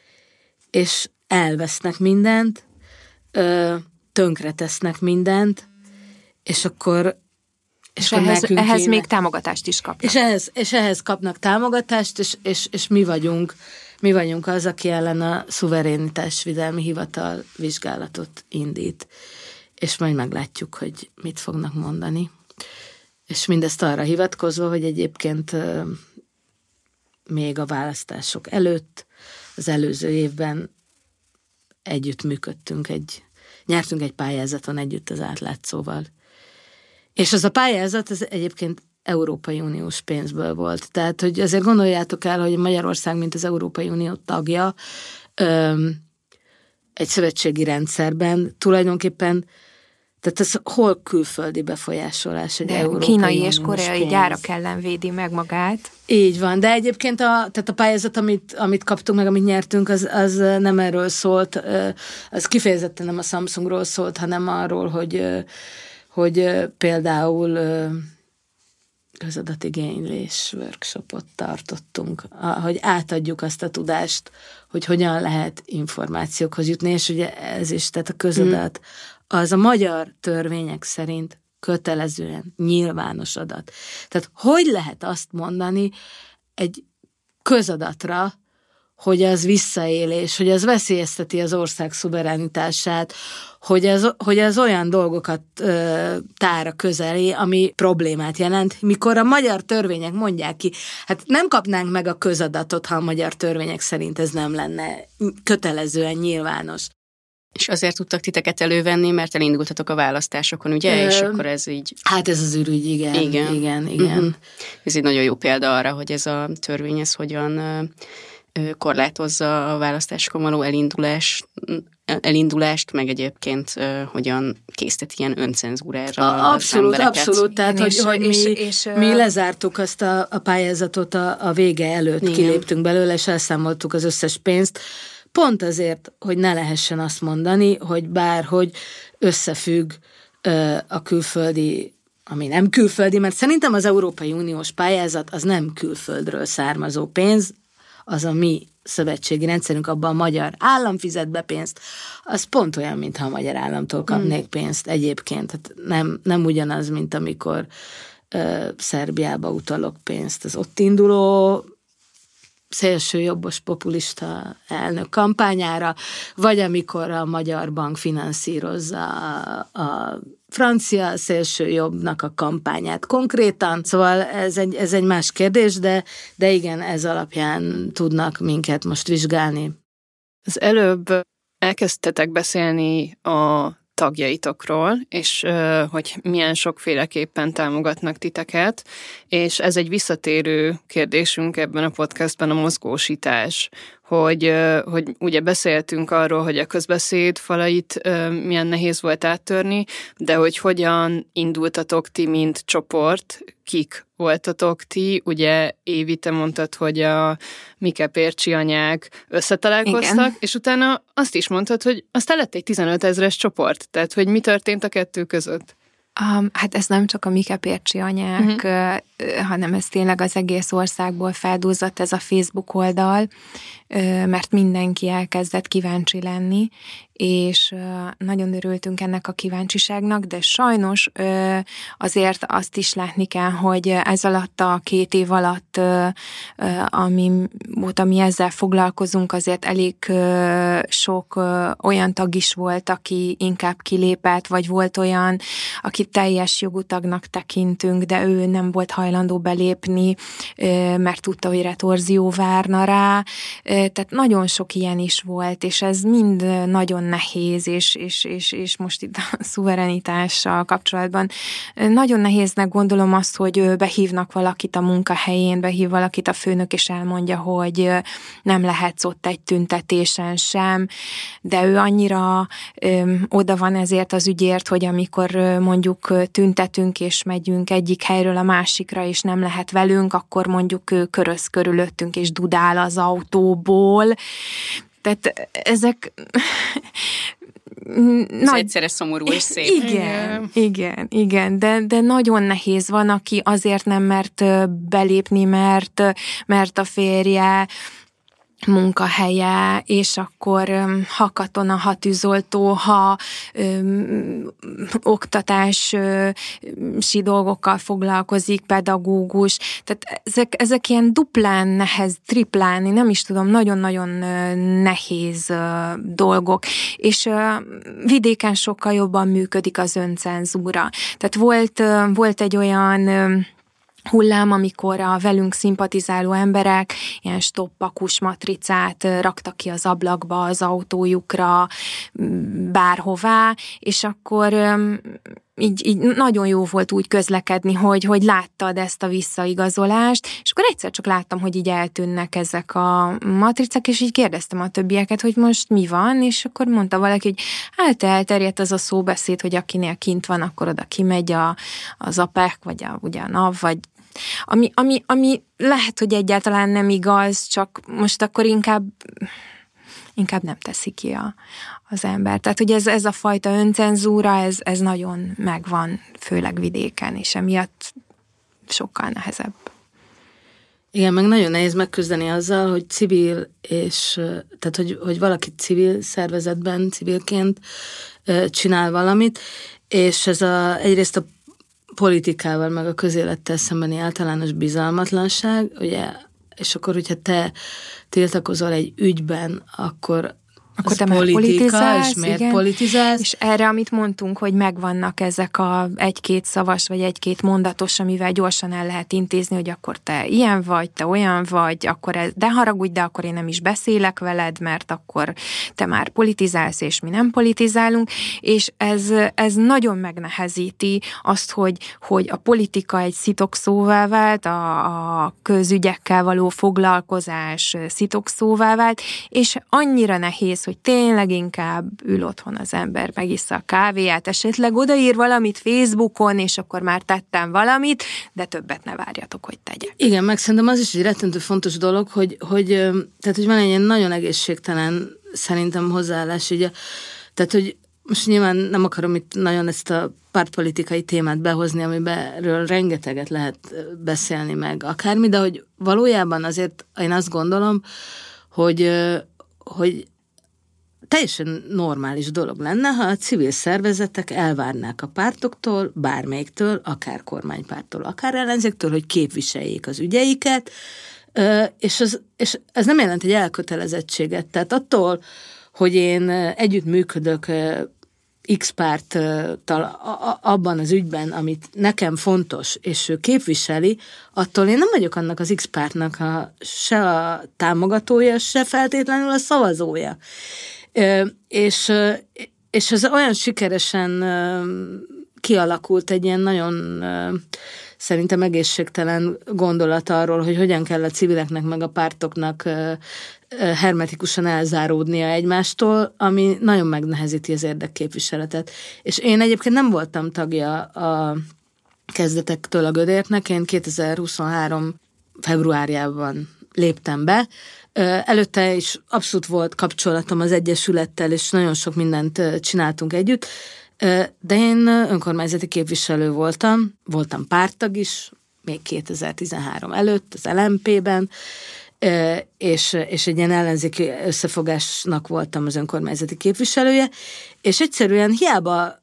és elvesznek mindent, tönkretesznek mindent, és akkor
és, és ehhez, ehhez még támogatást is kapnak.
És ehhez, és ehhez kapnak támogatást, és, és, és mi vagyunk mi vagyunk az, aki ellen a szuverénitásvédelmi hivatal vizsgálatot indít. És majd meglátjuk, hogy mit fognak mondani. És mindezt arra hivatkozva, hogy egyébként még a választások előtt, az előző évben együtt működtünk, egy, nyertünk egy pályázaton együtt az Átlátszóval. És az a pályázat, ez egyébként Európai Uniós pénzből volt. Tehát, hogy azért gondoljátok el, hogy Magyarország, mint az Európai Unió tagja, egy szövetségi rendszerben tulajdonképpen, tehát ez hol külföldi befolyásolás egy európai
kínai és koreai pénz. Gyárak ellen védi meg magát.
Így van, de egyébként a, tehát a pályázat, amit, amit kaptunk meg, amit nyertünk, az, az nem erről szólt, az kifejezetten nem a Samsungról szólt, hanem arról, hogy, hogy például közadatigénylés workshopot tartottunk, hogy átadjuk azt a tudást, hogy hogyan lehet információkhoz jutni, és ugye ez is, tehát a közadat, az a magyar törvények szerint kötelezően nyilvános adat. Tehát hogy lehet azt mondani egy közadatra, hogy az visszaélés, hogy az veszélyezteti az ország szuverenitását, hogy az, hogy az olyan dolgokat ö, tár a közelé, ami problémát jelent, mikor a magyar törvények mondják ki, hát nem kapnánk meg a közadatot, ha a magyar törvények szerint ez nem lenne kötelezően nyilvános.
És azért tudtak titeket elővenni, mert elindultatok a választásokon, ugye? Ö, és akkor ez így...
Hát ez az ürügy, igen. Igen, igen. igen. Uh-huh.
Ez egy nagyon jó példa arra, hogy ez a törvény, ez hogyan korlátozza a választásokon való elindulás, elindulást, meg egyébként uh, hogyan késztet ilyen öncenzúrára.
Abszolút, abszolút. Tehát, hogy, és, hogy mi, és, és, mi lezártuk azt a, a pályázatot a, a vége előtt, igen. Kiléptünk belőle, és elszámoltuk az összes pénzt, pont azért, hogy ne lehessen azt mondani, hogy bárhogy összefügg uh, a külföldi, ami nem külföldi, mert szerintem az Európai Uniós pályázat az nem külföldről származó pénz, az a mi szövetségi rendszerünk, abban a magyar állam fizet be pénzt, az pont olyan, mintha a magyar államtól kapnék hmm. pénzt egyébként. Hát nem, nem ugyanaz, mint amikor uh, Szerbiába utalok pénzt. Az ott induló szélsőjobbos populista elnök kampányára, vagy amikor a Magyar Bank finanszírozza a, a francia szélsőjobbnak a kampányát konkrétan. Szóval ez egy, ez egy más kérdés, de, de igen, ez alapján tudnak minket most vizsgálni.
Az előbb elkezdtetek beszélni a tagjaitokról, és uh, hogy milyen sokféleképpen támogatnak titeket, és ez egy visszatérő kérdésünk ebben a podcastben, a mozgósítás, hogy, uh, hogy ugye beszéltünk arról, hogy a közbeszéd falait uh, milyen nehéz volt áttörni, de hogy hogyan indultatok ti, mint csoport, kik voltatok ti, ugye Évi, te mondtad, hogy a Mike Pércsi anyák összetalálkoztak, igen. És utána azt is mondtad, hogy aztán lett egy tizenöt ezres csoport, tehát hogy mi történt a kettő között?
Um, hát ez nem csak a Mike Pércsi anyák, uh-huh. uh, hanem ez tényleg az egész országból feldúzott ez a Facebook oldal, uh, mert mindenki elkezdett kíváncsi lenni, és uh, nagyon örültünk ennek a kíváncsiságnak, de sajnos uh, azért azt is látni kell, hogy ez alatt a két év alatt, uh, uh, ami óta mi ezzel foglalkozunk, azért elég uh, sok uh, olyan tag is volt, aki inkább kilépett, vagy volt olyan, aki teljes jogú tagnak tekintünk, de ő nem volt hajlandó belépni, uh, mert tudta, hogy retorzió várna rá. Uh, tehát nagyon sok ilyen is volt, és ez mind nagyon nehéz, és, és, és, és most itt a szuverenitással kapcsolatban nagyon nehéznek gondolom azt, hogy behívnak valakit a munkahelyén, behív valakit a főnök, és elmondja, hogy nem lehetsz ott egy tüntetésen sem, de ő annyira öm, oda van ezért az ügyért, hogy amikor mondjuk tüntetünk, és megyünk egyik helyről a másikra, és nem lehet velünk, akkor mondjuk ő köröz körülöttünk, és dudál az autóból. Tehát ezek...
Ez nagy... egyszerre szomorú és szép.
Igen, igen, igen, igen, de, de nagyon nehéz. Van, aki azért nem mert belépni, mert, mert a férje munkahelye, és akkor ha katona, ha tűzoltó, ha öm, oktatási dolgokkal foglalkozik, pedagógus, tehát ezek, ezek ilyen duplán nehez, triplán, nem is tudom, nagyon-nagyon nehéz dolgok, és vidéken sokkal jobban működik az öncenzúra. Tehát volt, volt egy olyan hullám, amikor a velünk szimpatizáló emberek ilyen stoppakus matricát raktak ki az ablakba, az autójukra, bárhová, és akkor így, így nagyon jó volt úgy közlekedni, hogy, hogy láttad ezt a visszaigazolást, és akkor egyszer csak láttam, hogy így eltűnnek ezek a matricák, és így kérdeztem a többieket, hogy most mi van, és akkor mondta valaki, hogy hát elterjedt az a szóbeszéd, hogy akinél kint van, akkor oda kimegy a, az á pé e ká, vagy a, ugye a NAV, vagy Ami, ami, ami lehet, hogy egyáltalán nem igaz, csak most akkor inkább, inkább nem teszi ki a, az ember. Tehát, hogy ez, ez a fajta öncenzúra, ez, ez nagyon megvan, főleg vidéken, és emiatt sokkal nehezebb.
Igen, meg nagyon nehéz megküzdeni azzal, hogy civil, és tehát, hogy, hogy valaki civil szervezetben, civilként csinál valamit, és ez a, egyrészt a politikával, meg a közélettel szembeni általános bizalmatlanság, ugye, és akkor, hogyha te tiltakozol egy ügyben, akkor
Akkor te már politizálsz,
és miért
igen,
politizálsz.
És erre, amit mondtunk, hogy megvannak ezek a egy-két szavas, vagy egy-két mondatos, amivel gyorsan el lehet intézni, hogy akkor te ilyen vagy, te olyan vagy, akkor ez, de haragudj, de akkor én nem is beszélek veled, mert akkor te már politizálsz, és mi nem politizálunk, és ez, ez nagyon megnehezíti azt, hogy, hogy a politika egy szitokszóvá vált, a, a közügyekkel való foglalkozás szitokszóvá vált, és annyira nehéz, hogy tényleg inkább ül otthon az ember, megissza a kávéját, esetleg odaír valamit Facebookon, és akkor már tettem valamit, de többet ne várjatok, hogy tegyek.
Igen, meg szerintem az is egy rettentő fontos dolog, hogy, hogy, tehát, hogy van egy ilyen nagyon egészségtelen szerintem hozzáállás, ugye, tehát, hogy most nyilván nem akarom itt nagyon ezt a pártpolitikai témát behozni, amiben rengeteget lehet beszélni meg akármi, de hogy valójában azért én azt gondolom, hogy, hogy teljesen normális dolog lenne, ha a civil szervezetek elvárnák a pártoktól, bármelyiktől, akár kormánypártól, akár ellenzéktől, hogy képviseljék az ügyeiket, és ez, és ez nem jelent egy elkötelezettséget. Tehát attól, hogy én együtt működök X párttal abban az ügyben, amit nekem fontos, és ő képviseli, attól én nem vagyok annak az X pártnak a, se a támogatója, se feltétlenül a szavazója. És, és ez olyan sikeresen kialakult egy ilyen nagyon szerintem egészségtelen gondolat arról, hogy hogyan kell a civileknek meg a pártoknak hermetikusan elzáródnia egymástól, ami nagyon megnehezíti az érdekképviseletet. És én egyébként nem voltam tagja a kezdetektől a Gödértnek, én kétezer-huszonhárom februárjában léptem be. Előtte is abszolút volt kapcsolatom az Egyesülettel, és nagyon sok mindent csináltunk együtt, de én önkormányzati képviselő voltam, voltam párttag is, még kétezer-tizenhárom előtt az el em pében, és, és egy ilyen ellenzéki összefogásnak voltam az önkormányzati képviselője, és egyszerűen hiába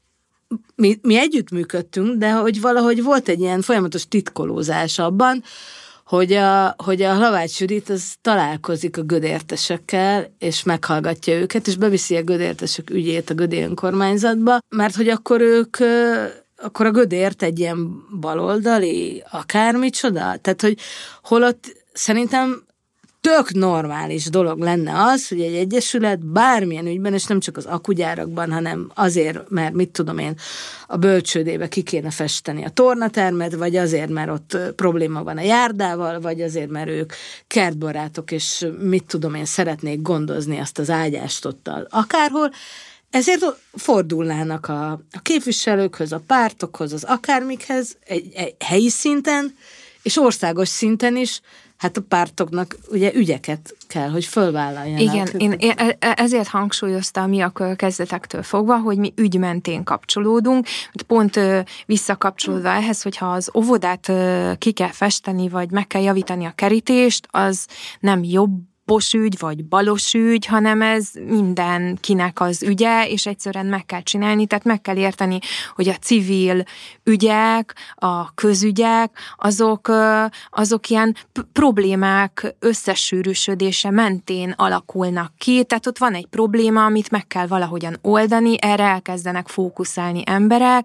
mi, mi együttműködtünk, de hogy valahogy volt egy ilyen folyamatos titkolózás abban, hogy a, hogy a Hlavács Judit az találkozik a gödértesekkel, és meghallgatja őket, és beviszi a gödértesek ügyét a gödé önkormányzatba, mert hogy akkor ők, akkor a Gödért egy ilyen baloldali akármicsoda, tehát hogy holott szerintem tök normális dolog lenne az, hogy egy egyesület bármilyen ügyben, és nem csak az akugyárakban, hanem azért, mert mit tudom én, a bölcsődébe ki kéne festeni a tornatermet, vagy azért, mert ott probléma van a járdával, vagy azért, mert ők kertbarátok, és mit tudom én, szeretnék gondozni azt az ágyást ott akárhol, ezért fordulnának a, a képviselőkhöz, a pártokhoz, az akármikhez, egy, egy helyi szinten, és országos szinten is. Hát a pártoknak ugye ügyeket kell, hogy fölvállaljanak.
Igen, én, én ezért hangsúlyoztam mi a kezdetektől fogva, hogy mi ügymentén kapcsolódunk, pont visszakapcsolódva ehhez, hogyha az óvodát ki kell festeni, vagy meg kell javítani a kerítést, az nem jobb ügy, vagy balos ügy, hanem ez mindenkinek az ügye, és egyszerűen meg kell csinálni, tehát meg kell érteni, hogy a civil ügyek, a közügyek, azok, azok ilyen problémák összesűrűsödése mentén alakulnak ki, tehát ott van egy probléma, amit meg kell valahogyan oldani, erre elkezdenek fókuszálni emberek,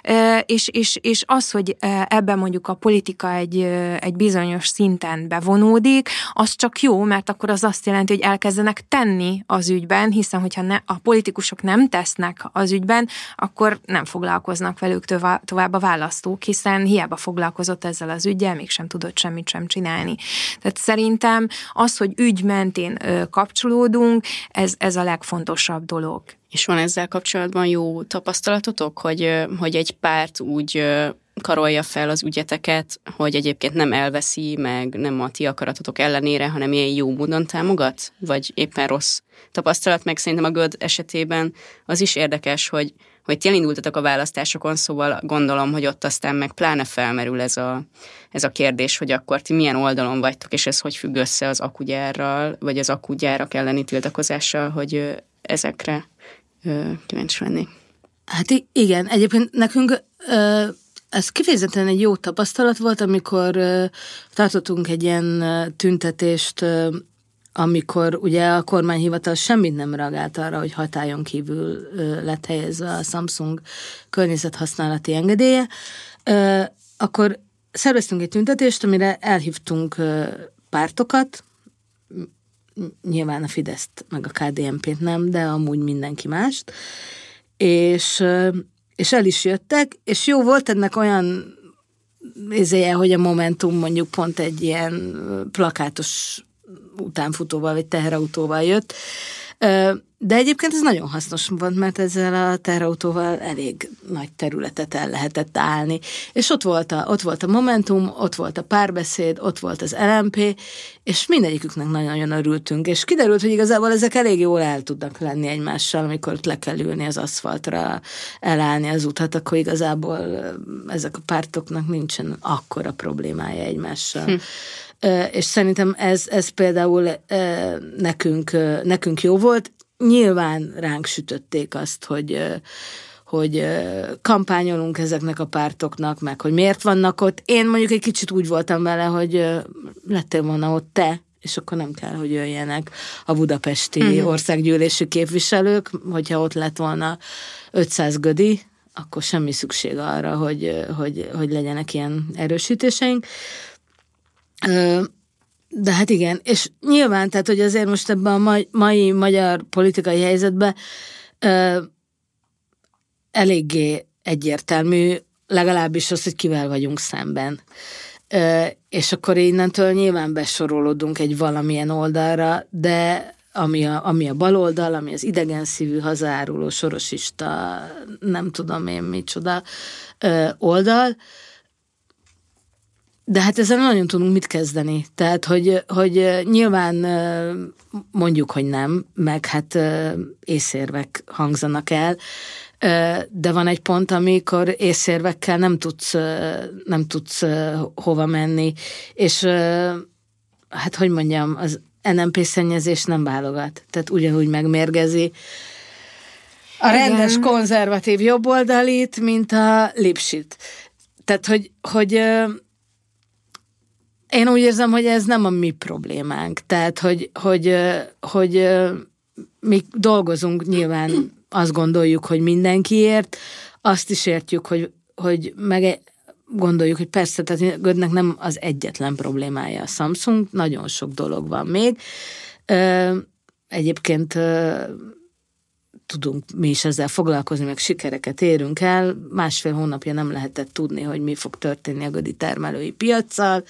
és, és, és az, hogy ebben mondjuk a politika egy, egy bizonyos szinten bevonódik, az csak jó, mert akkor az azt jelenti, hogy elkezdenek tenni az ügyben, hiszen hogyha ne, a politikusok nem tesznek az ügyben, akkor nem foglalkoznak velük tovább a választók, hiszen hiába foglalkozott ezzel az üggyel, mégsem tudott semmit sem csinálni. Tehát szerintem az, hogy ügy mentén kapcsolódunk, ez, ez a legfontosabb dolog.
És van ezzel kapcsolatban jó tapasztalatotok, hogy, hogy egy párt úgy karolja fel az ügyeteket, hogy egyébként nem elveszi, meg nem a ti akaratotok ellenére, hanem ilyen jó módon támogat? Vagy éppen rossz tapasztalat? Meg szerintem a Göd esetében az is érdekes, hogy, hogy ti elindultatok a választásokon, szóval gondolom, hogy ott aztán meg pláne felmerül ez a, ez a kérdés, hogy akkor ti milyen oldalon vagytok, és ez hogy függ össze az akugyárral, vagy az akugyárak elleni tiltakozással, hogy ezekre kíváncsi lennék.
Hát igen, egyébként nekünk ez kifejezetten egy jó tapasztalat volt, amikor uh, tartottunk egy ilyen uh, tüntetést, uh, amikor ugye a kormányhivatal semmit nem reagált arra, hogy hatályon kívül uh, lett helyezve a Samsung környezethasználati engedélye. Uh, akkor szerveztünk egy tüntetést, amire elhívtunk uh, pártokat, nyilván a Fideszt meg a ká dé en pét nem, de amúgy mindenki mást, és uh, és el is jöttek, és jó volt ennek olyan izéje, hogy a Momentum mondjuk pont egy ilyen plakátos utánfutóval, vagy teherautóval jött. De egyébként ez nagyon hasznos volt, mert ezzel a teherautóval elég nagy területet el lehetett állni. És ott volt a, ott volt a Momentum, ott volt a Párbeszéd, ott volt az el em pé, és mindegyiküknek nagyon-nagyon örültünk. És kiderült, hogy igazából ezek elég jól el tudnak lenni egymással, amikor ott le kell ülni az aszfaltra, elállni az utat, akkor igazából ezek a pártoknak nincsen akkora problémája egymással. Hm. És szerintem ez, ez például nekünk, nekünk jó volt. Nyilván ránk sütötték azt, hogy, hogy kampányolunk ezeknek a pártoknak, meg hogy miért vannak ott. Én mondjuk egy kicsit úgy voltam vele, hogy lettél volna ott te, és akkor nem kell, hogy jöjjenek a budapesti uh-huh. országgyűlési képviselők, hogyha ott lett volna ötszáz gödi, akkor semmi szükség arra, hogy, hogy, hogy legyenek ilyen erősítéseink. De hát igen, és nyilván, tehát, hogy azért most ebben a mai, mai magyar politikai helyzetben eléggé egyértelmű, legalábbis az, hogy kivel vagyunk szemben. És akkor innentől nyilván besorolódunk egy valamilyen oldalra, de ami a, ami a baloldal, ami az idegenszívű, hazáruló, sorosista, nem tudom én micsoda oldal, de hát ezzel nagyon tudunk mit kezdeni. Tehát, hogy, hogy nyilván mondjuk, hogy nem, meg hát észérvek hangzanak el, de van egy pont, amikor észérvekkel nem tudsz, nem tudsz hova menni, és hát hogy mondjam, az en em pé szennyezés nem válogat, tehát ugyanúgy megmérgezi a rendes igen. konzervatív jobboldalit, mint a lipsit. Tehát, hogy, hogy én úgy érzem, hogy ez nem a mi problémánk. Tehát, hogy, hogy, hogy mi dolgozunk nyilván, azt gondoljuk, hogy mindenkiért, azt is értjük, hogy, hogy meg gondoljuk, hogy persze, tehát Gödnek nem az egyetlen problémája a Samsung, nagyon sok dolog van még. Egyébként tudunk mi is ezzel foglalkozni, meg sikereket érünk el. Másfél hónapja nem lehetett tudni, hogy mi fog történni a gödi termelői piaccal,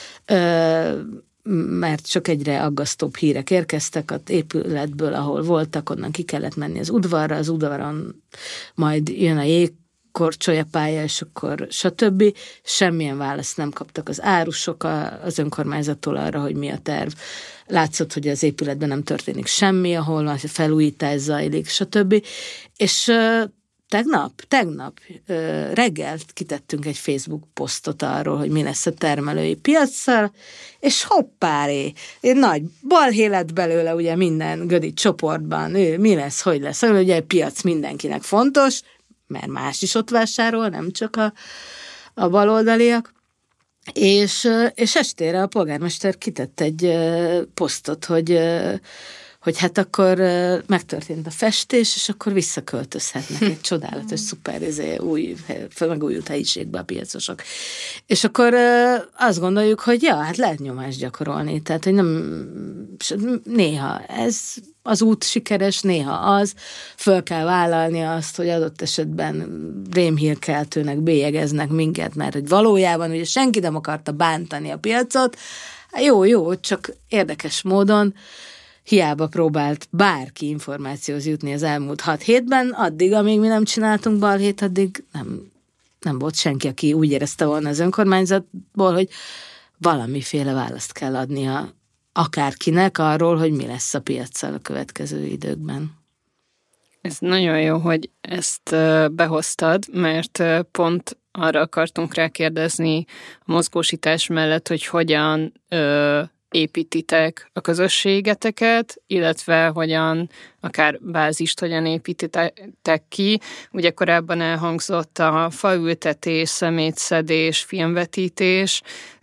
mert csak egyre aggasztóbb hírek érkeztek az épületből, ahol voltak, onnan ki kellett menni az udvarra, az udvaron majd jön a jégkorcsolyapálya, és akkor stb. Semmilyen választ nem kaptak az árusok az önkormányzattól arra, hogy mi a terv. Látszott, hogy az épületben nem történik semmi, ahol a felújítás zajlik, stb. És Tegnap, tegnap reggel kitettünk egy Facebook posztot arról, hogy mi lesz a termelői piaccal, és hoppáré, egy nagy balhé lett belőle ugye minden gödi csoportban, ő, mi lesz, hogy lesz, ugye a piac mindenkinek fontos, mert más is ott vásárol, nem csak a, a baloldaliak, és, és estére a polgármester kitett egy posztot, hogy hogy hát akkor megtörtént a festés, és akkor visszaköltözhetnek egy csodálatos, szuper, új, megújult helyiségbe a piacosok. És akkor azt gondoljuk, hogy ja, hát lehet nyomást gyakorolni, tehát, hogy nem, néha ez az út sikeres, néha az, föl kell vállalni azt, hogy adott esetben rémhírkeltőnek bélyegeznek minket, mert hogy valójában ugye senki nem akarta bántani a piacot, jó, jó, csak érdekes módon hiába próbált bárki információhoz jutni az elmúlt hat hétben, addig, amíg mi nem csináltunk balhét, addig nem, nem volt senki, aki úgy érezte volna az önkormányzatból, hogy valamiféle választ kell adnia akárkinek arról, hogy mi lesz a piaccal a következő időkben.
Ez nagyon jó, hogy ezt behoztad, mert pont arra akartunk rákérdezni a mozgósítás mellett, hogy hogyan ö, építitek a közösségeteket, illetve hogyan, akár bázist hogyan építitek ki. Ugye korábban elhangzott a faültetés, szemétszedés, filmvetítés,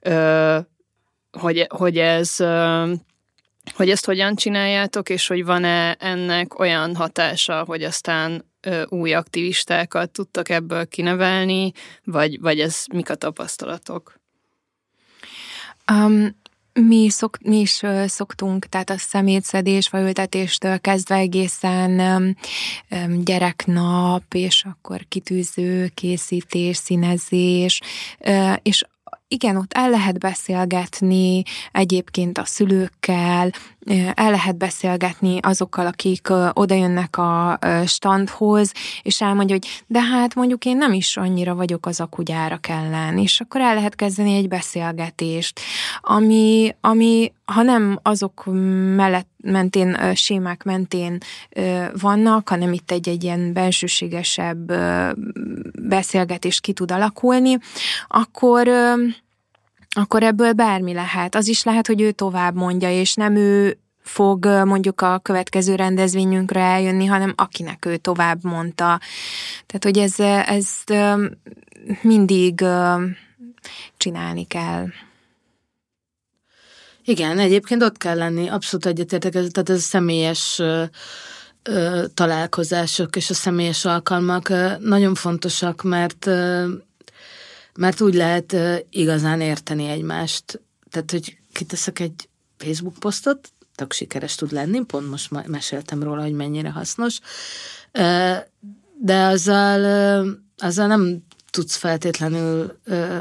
hogy, hogy ez... hogy ezt hogyan csináljátok, és hogy van-e ennek olyan hatása, hogy aztán ö, új aktivistákat tudtak ebből kinevelni, vagy, vagy ez mik a tapasztalatok?
Um, mi, szok, mi is uh, szoktunk, tehát a szemétszedés, faültetéstől kezdve egészen um, gyereknap, és akkor kitűző, készítés, színezés, uh, és igen, ott el lehet beszélgetni egyébként a szülőkkel, el lehet beszélgetni azokkal, akik odajönnek a standhoz, és elmondja, hogy de hát mondjuk én nem is annyira vagyok az akugyárak ellen, és akkor el lehet kezdeni egy beszélgetést, ami, ami ha nem azok mellett, mentén, sémák mentén vannak, hanem itt egy, egy ilyen bensőségesebb beszélgetés ki tud alakulni, akkor akkor ebből bármi lehet. Az is lehet, hogy ő tovább mondja, és nem ő fog mondjuk a következő rendezvényünkre eljönni, hanem akinek ő tovább mondta. Tehát, hogy ez, ez mindig csinálni kell.
Igen, egyébként ott kell lenni, abszolút egyetértek, tehát ez a személyes ö, ö, találkozások és a személyes alkalmak ö, nagyon fontosak, mert, ö, mert úgy lehet ö, igazán érteni egymást. Tehát, hogy kiteszek egy Facebook posztot, tök sikeres tud lenni, pont most meséltem róla, hogy mennyire hasznos, ö, de azzal, ö, azzal nem tudsz feltétlenül ö,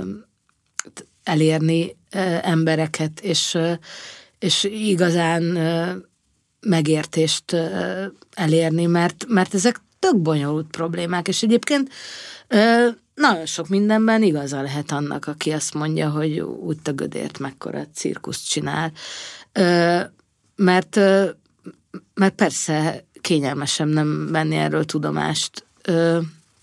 elérni ö, embereket, és, ö, és igazán ö, megértést ö, elérni, mert, mert ezek tök bonyolult problémák, és egyébként ö, nagyon sok mindenben igaza lehet annak, aki azt mondja, hogy úgy a gödért mekkora cirkuszt csinál. Ö, mert, ö, mert persze kényelmesem nem venni erről tudomást. Ö,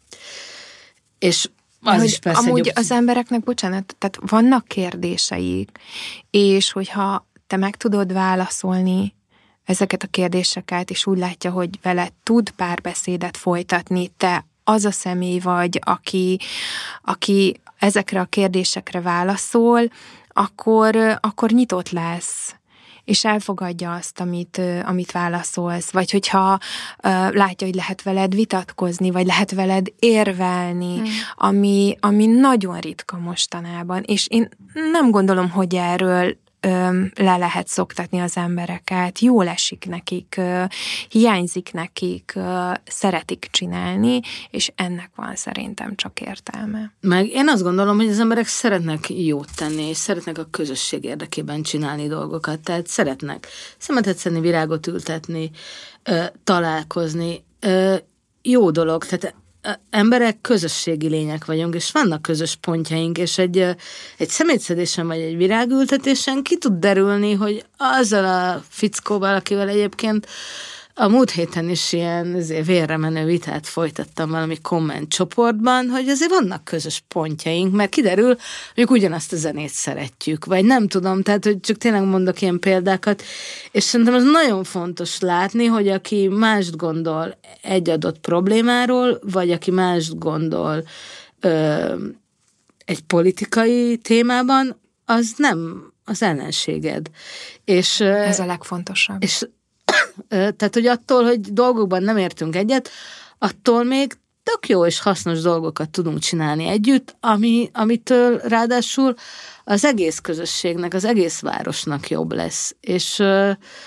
és az
hogy
is persze
amúgy
egy...
az embereknek, bocsánat, tehát vannak kérdéseik, és hogyha te meg tudod válaszolni ezeket a kérdéseket, és úgy látja, hogy vele tud párbeszédet folytatni, te az a személy vagy, aki, aki ezekre a kérdésekre válaszol, akkor, akkor nyitott lesz, és elfogadja azt, amit, amit válaszolsz. Vagy hogyha uh, látja, hogy lehet veled vitatkozni, vagy lehet veled érvelni, mm. ami, ami nagyon ritka mostanában. És én nem gondolom, hogy erről um, le lehet szoktatni az embereket. Jól esik nekik, uh, hiányzik nekik, uh, szeretik csinálni, és ennek van szerintem csak értelme.
Meg én azt gondolom, hogy az emberek szeretnek jót tenni, és szeretnek a közösség érdekében csinálni dolgokat. Tehát szeretnek szemetet szedni, virágot ültetni, ö, találkozni. Ö, jó dolog, tehát emberek közösségi lények vagyunk, és vannak közös pontjaink, és egy, egy szemétszedésen vagy egy virágültetésen ki tud derülni, hogy azzal a fickóval, akivel egyébként a múlt héten is ilyen vérre menő vitát folytattam valami komment csoportban, hogy azért vannak közös pontjaink, mert kiderül, hogy ugyanazt a zenét szeretjük, vagy nem tudom, tehát hogy csak tényleg mondok ilyen példákat, és szerintem az nagyon fontos látni, hogy aki mást gondol egy adott problémáról, vagy aki mást gondol ö, egy politikai témában, az nem az ellenséged. És,
ez a legfontosabb.
És tehát, hogy attól, hogy dolgokban nem értünk egyet, attól még tök jó és hasznos dolgokat tudunk csinálni együtt, ami, amitől ráadásul az egész közösségnek, az egész városnak jobb lesz. És ö,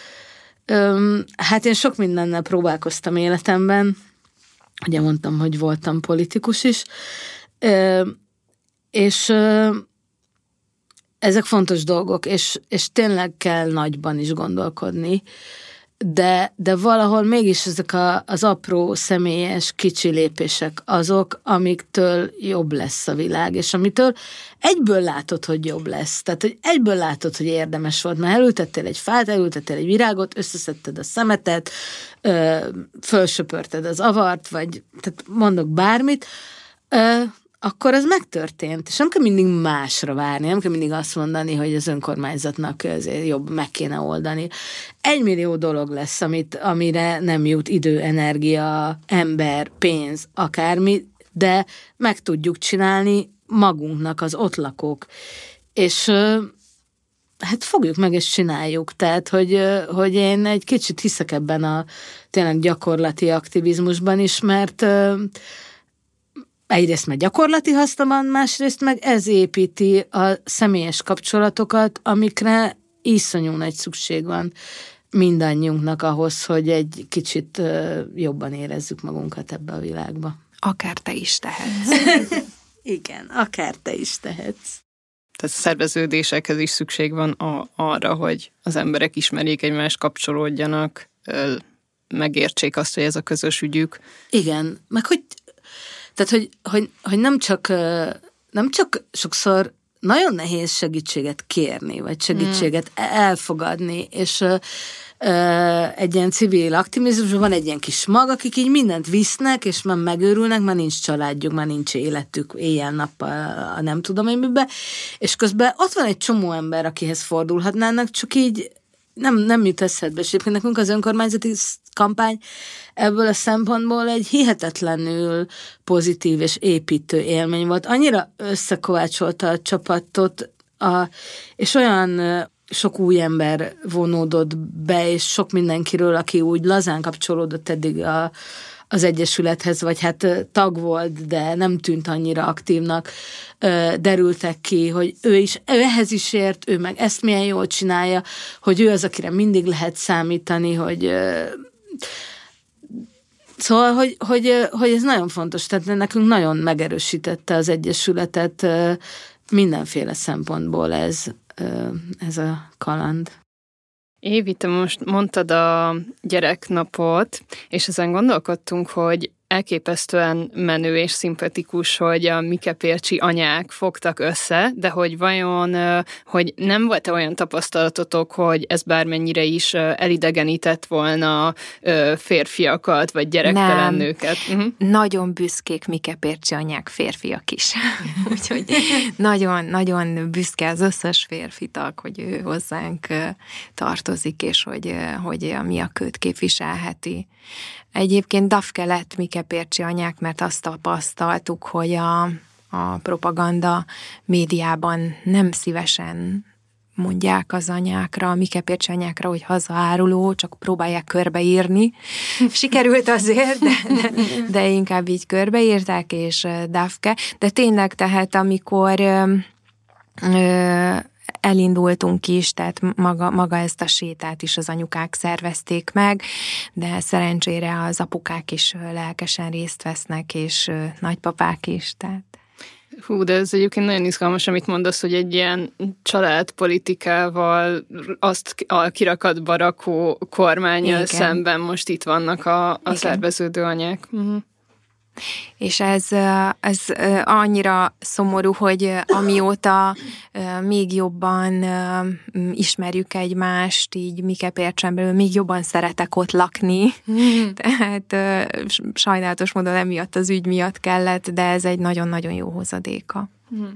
ö, hát én sok mindennel próbálkoztam életemben, ugye mondtam, hogy voltam politikus is, ö, és ö, ezek fontos dolgok, és, és tényleg kell nagyban is gondolkodni, De, de valahol mégis ezek a, az apró, személyes, kicsi lépések azok, amiktől jobb lesz a világ, és amitől egyből látod, hogy jobb lesz. Tehát, hogy egyből látod, hogy érdemes volt, mert elültettél egy fát, elültettél egy virágot, összeszedted a szemetet, ö, fölsöpörted az avart, vagy tehát mondok bármit, ö, akkor ez megtörtént, és nem kell mindig másra várni, nem kell mindig azt mondani, hogy az önkormányzatnak azért jobb meg kéne oldani. Egymillió dolog lesz, amit, amire nem jut idő, energia, ember, pénz, akármi, de meg tudjuk csinálni magunknak, az ott lakók. És hát fogjuk meg és csináljuk. Tehát, hogy, hogy én egy kicsit hiszek ebben a tényleg gyakorlati aktivizmusban is, mert egyrészt meg gyakorlati haszna van, másrészt meg ez építi a személyes kapcsolatokat, amikre iszonyú nagy szükség van mindannyiunknak ahhoz, hogy egy kicsit jobban érezzük magunkat ebbe a világba.
Akár te is tehetsz.
Igen, akár te is tehetsz.
Tehát a szerveződésekhez is szükség van a, arra, hogy az emberek ismerjék egymást, kapcsolódjanak, megértsék azt, hogy ez a közös ügyük.
Igen, meg hogy Tehát, hogy, hogy, hogy nem, csak, nem csak sokszor nagyon nehéz segítséget kérni, vagy segítséget mm. elfogadni, és uh, uh, egy ilyen civil aktivizmusban van egy ilyen kis mag, akik így mindent visznek, és már megőrülnek, már nincs családjuk, már nincs életük éjjel-nappal, a nem tudom én miben, és közben ott van egy csomó ember, akihez fordulhatnának, csak így nem, nem jut eszedbe. És egyébként nekünk az önkormányzati kampány ebből a szempontból egy hihetetlenül pozitív és építő élmény volt. Annyira összekovácsolta a csapatot, a, és olyan sok új ember vonódott be, és sok mindenkiről, aki úgy lazán kapcsolódott eddig a, az Egyesülethez, vagy hát tag volt, de nem tűnt annyira aktívnak, derültek ki, hogy ő is, ő ehhez is ért, ő meg ezt milyen jól csinálja, hogy ő az, akire mindig lehet számítani, hogy szóval, hogy, hogy, hogy ez nagyon fontos, tehát nekünk nagyon megerősítette az Egyesületet mindenféle szempontból ez, ez a kaland.
Évi, te most mondtad a gyereknapot, és ezen gondolkodtunk, hogy elképesztően menő és szimpatikus, hogy a mikepércsi anyák fogtak össze, de hogy vajon, hogy nem volt-e olyan tapasztalatotok, hogy ez bármennyire is elidegenített volna férfiakat, vagy gyerektelen
nem.
nőket? Uh-huh.
Nagyon büszkék mikepércsi anyák, férfiak is. Úgyhogy nagyon, nagyon büszke az összes férfitak, hogy ő hozzánk tartozik, és hogy, hogy mi a köt képviselheti. Egyébként Dafke lett mikepércsi anyák, mert azt tapasztaltuk, hogy a, a propaganda médiában nem szívesen mondják az anyákra, a mikepércsi anyákra, hogy hazaáruló, csak próbálják körbeírni. Sikerült azért, de, de, de inkább így körbeírták, és Dafke. De tényleg, tehát amikor ö, ö, elindultunk is, tehát maga, maga ezt a sétát is az anyukák szervezték meg, de szerencsére az apukák is lelkesen részt vesznek, és nagypapák is, tehát.
Hú, de ez egyébként nagyon izgalmas, amit mondasz, hogy egy ilyen családpolitikával azt a kirakatba rakó kormánnyal szemben most itt vannak a, a szerveződő anyák. Uh-huh.
És ez, ez annyira szomorú, hogy amióta még jobban ismerjük egymást, így mikepércsen belül még jobban szeretek ott lakni. Mm. Tehát sajnálatos módon emiatt az ügy miatt kellett, de ez egy nagyon-nagyon jó hozadéka.
Mm.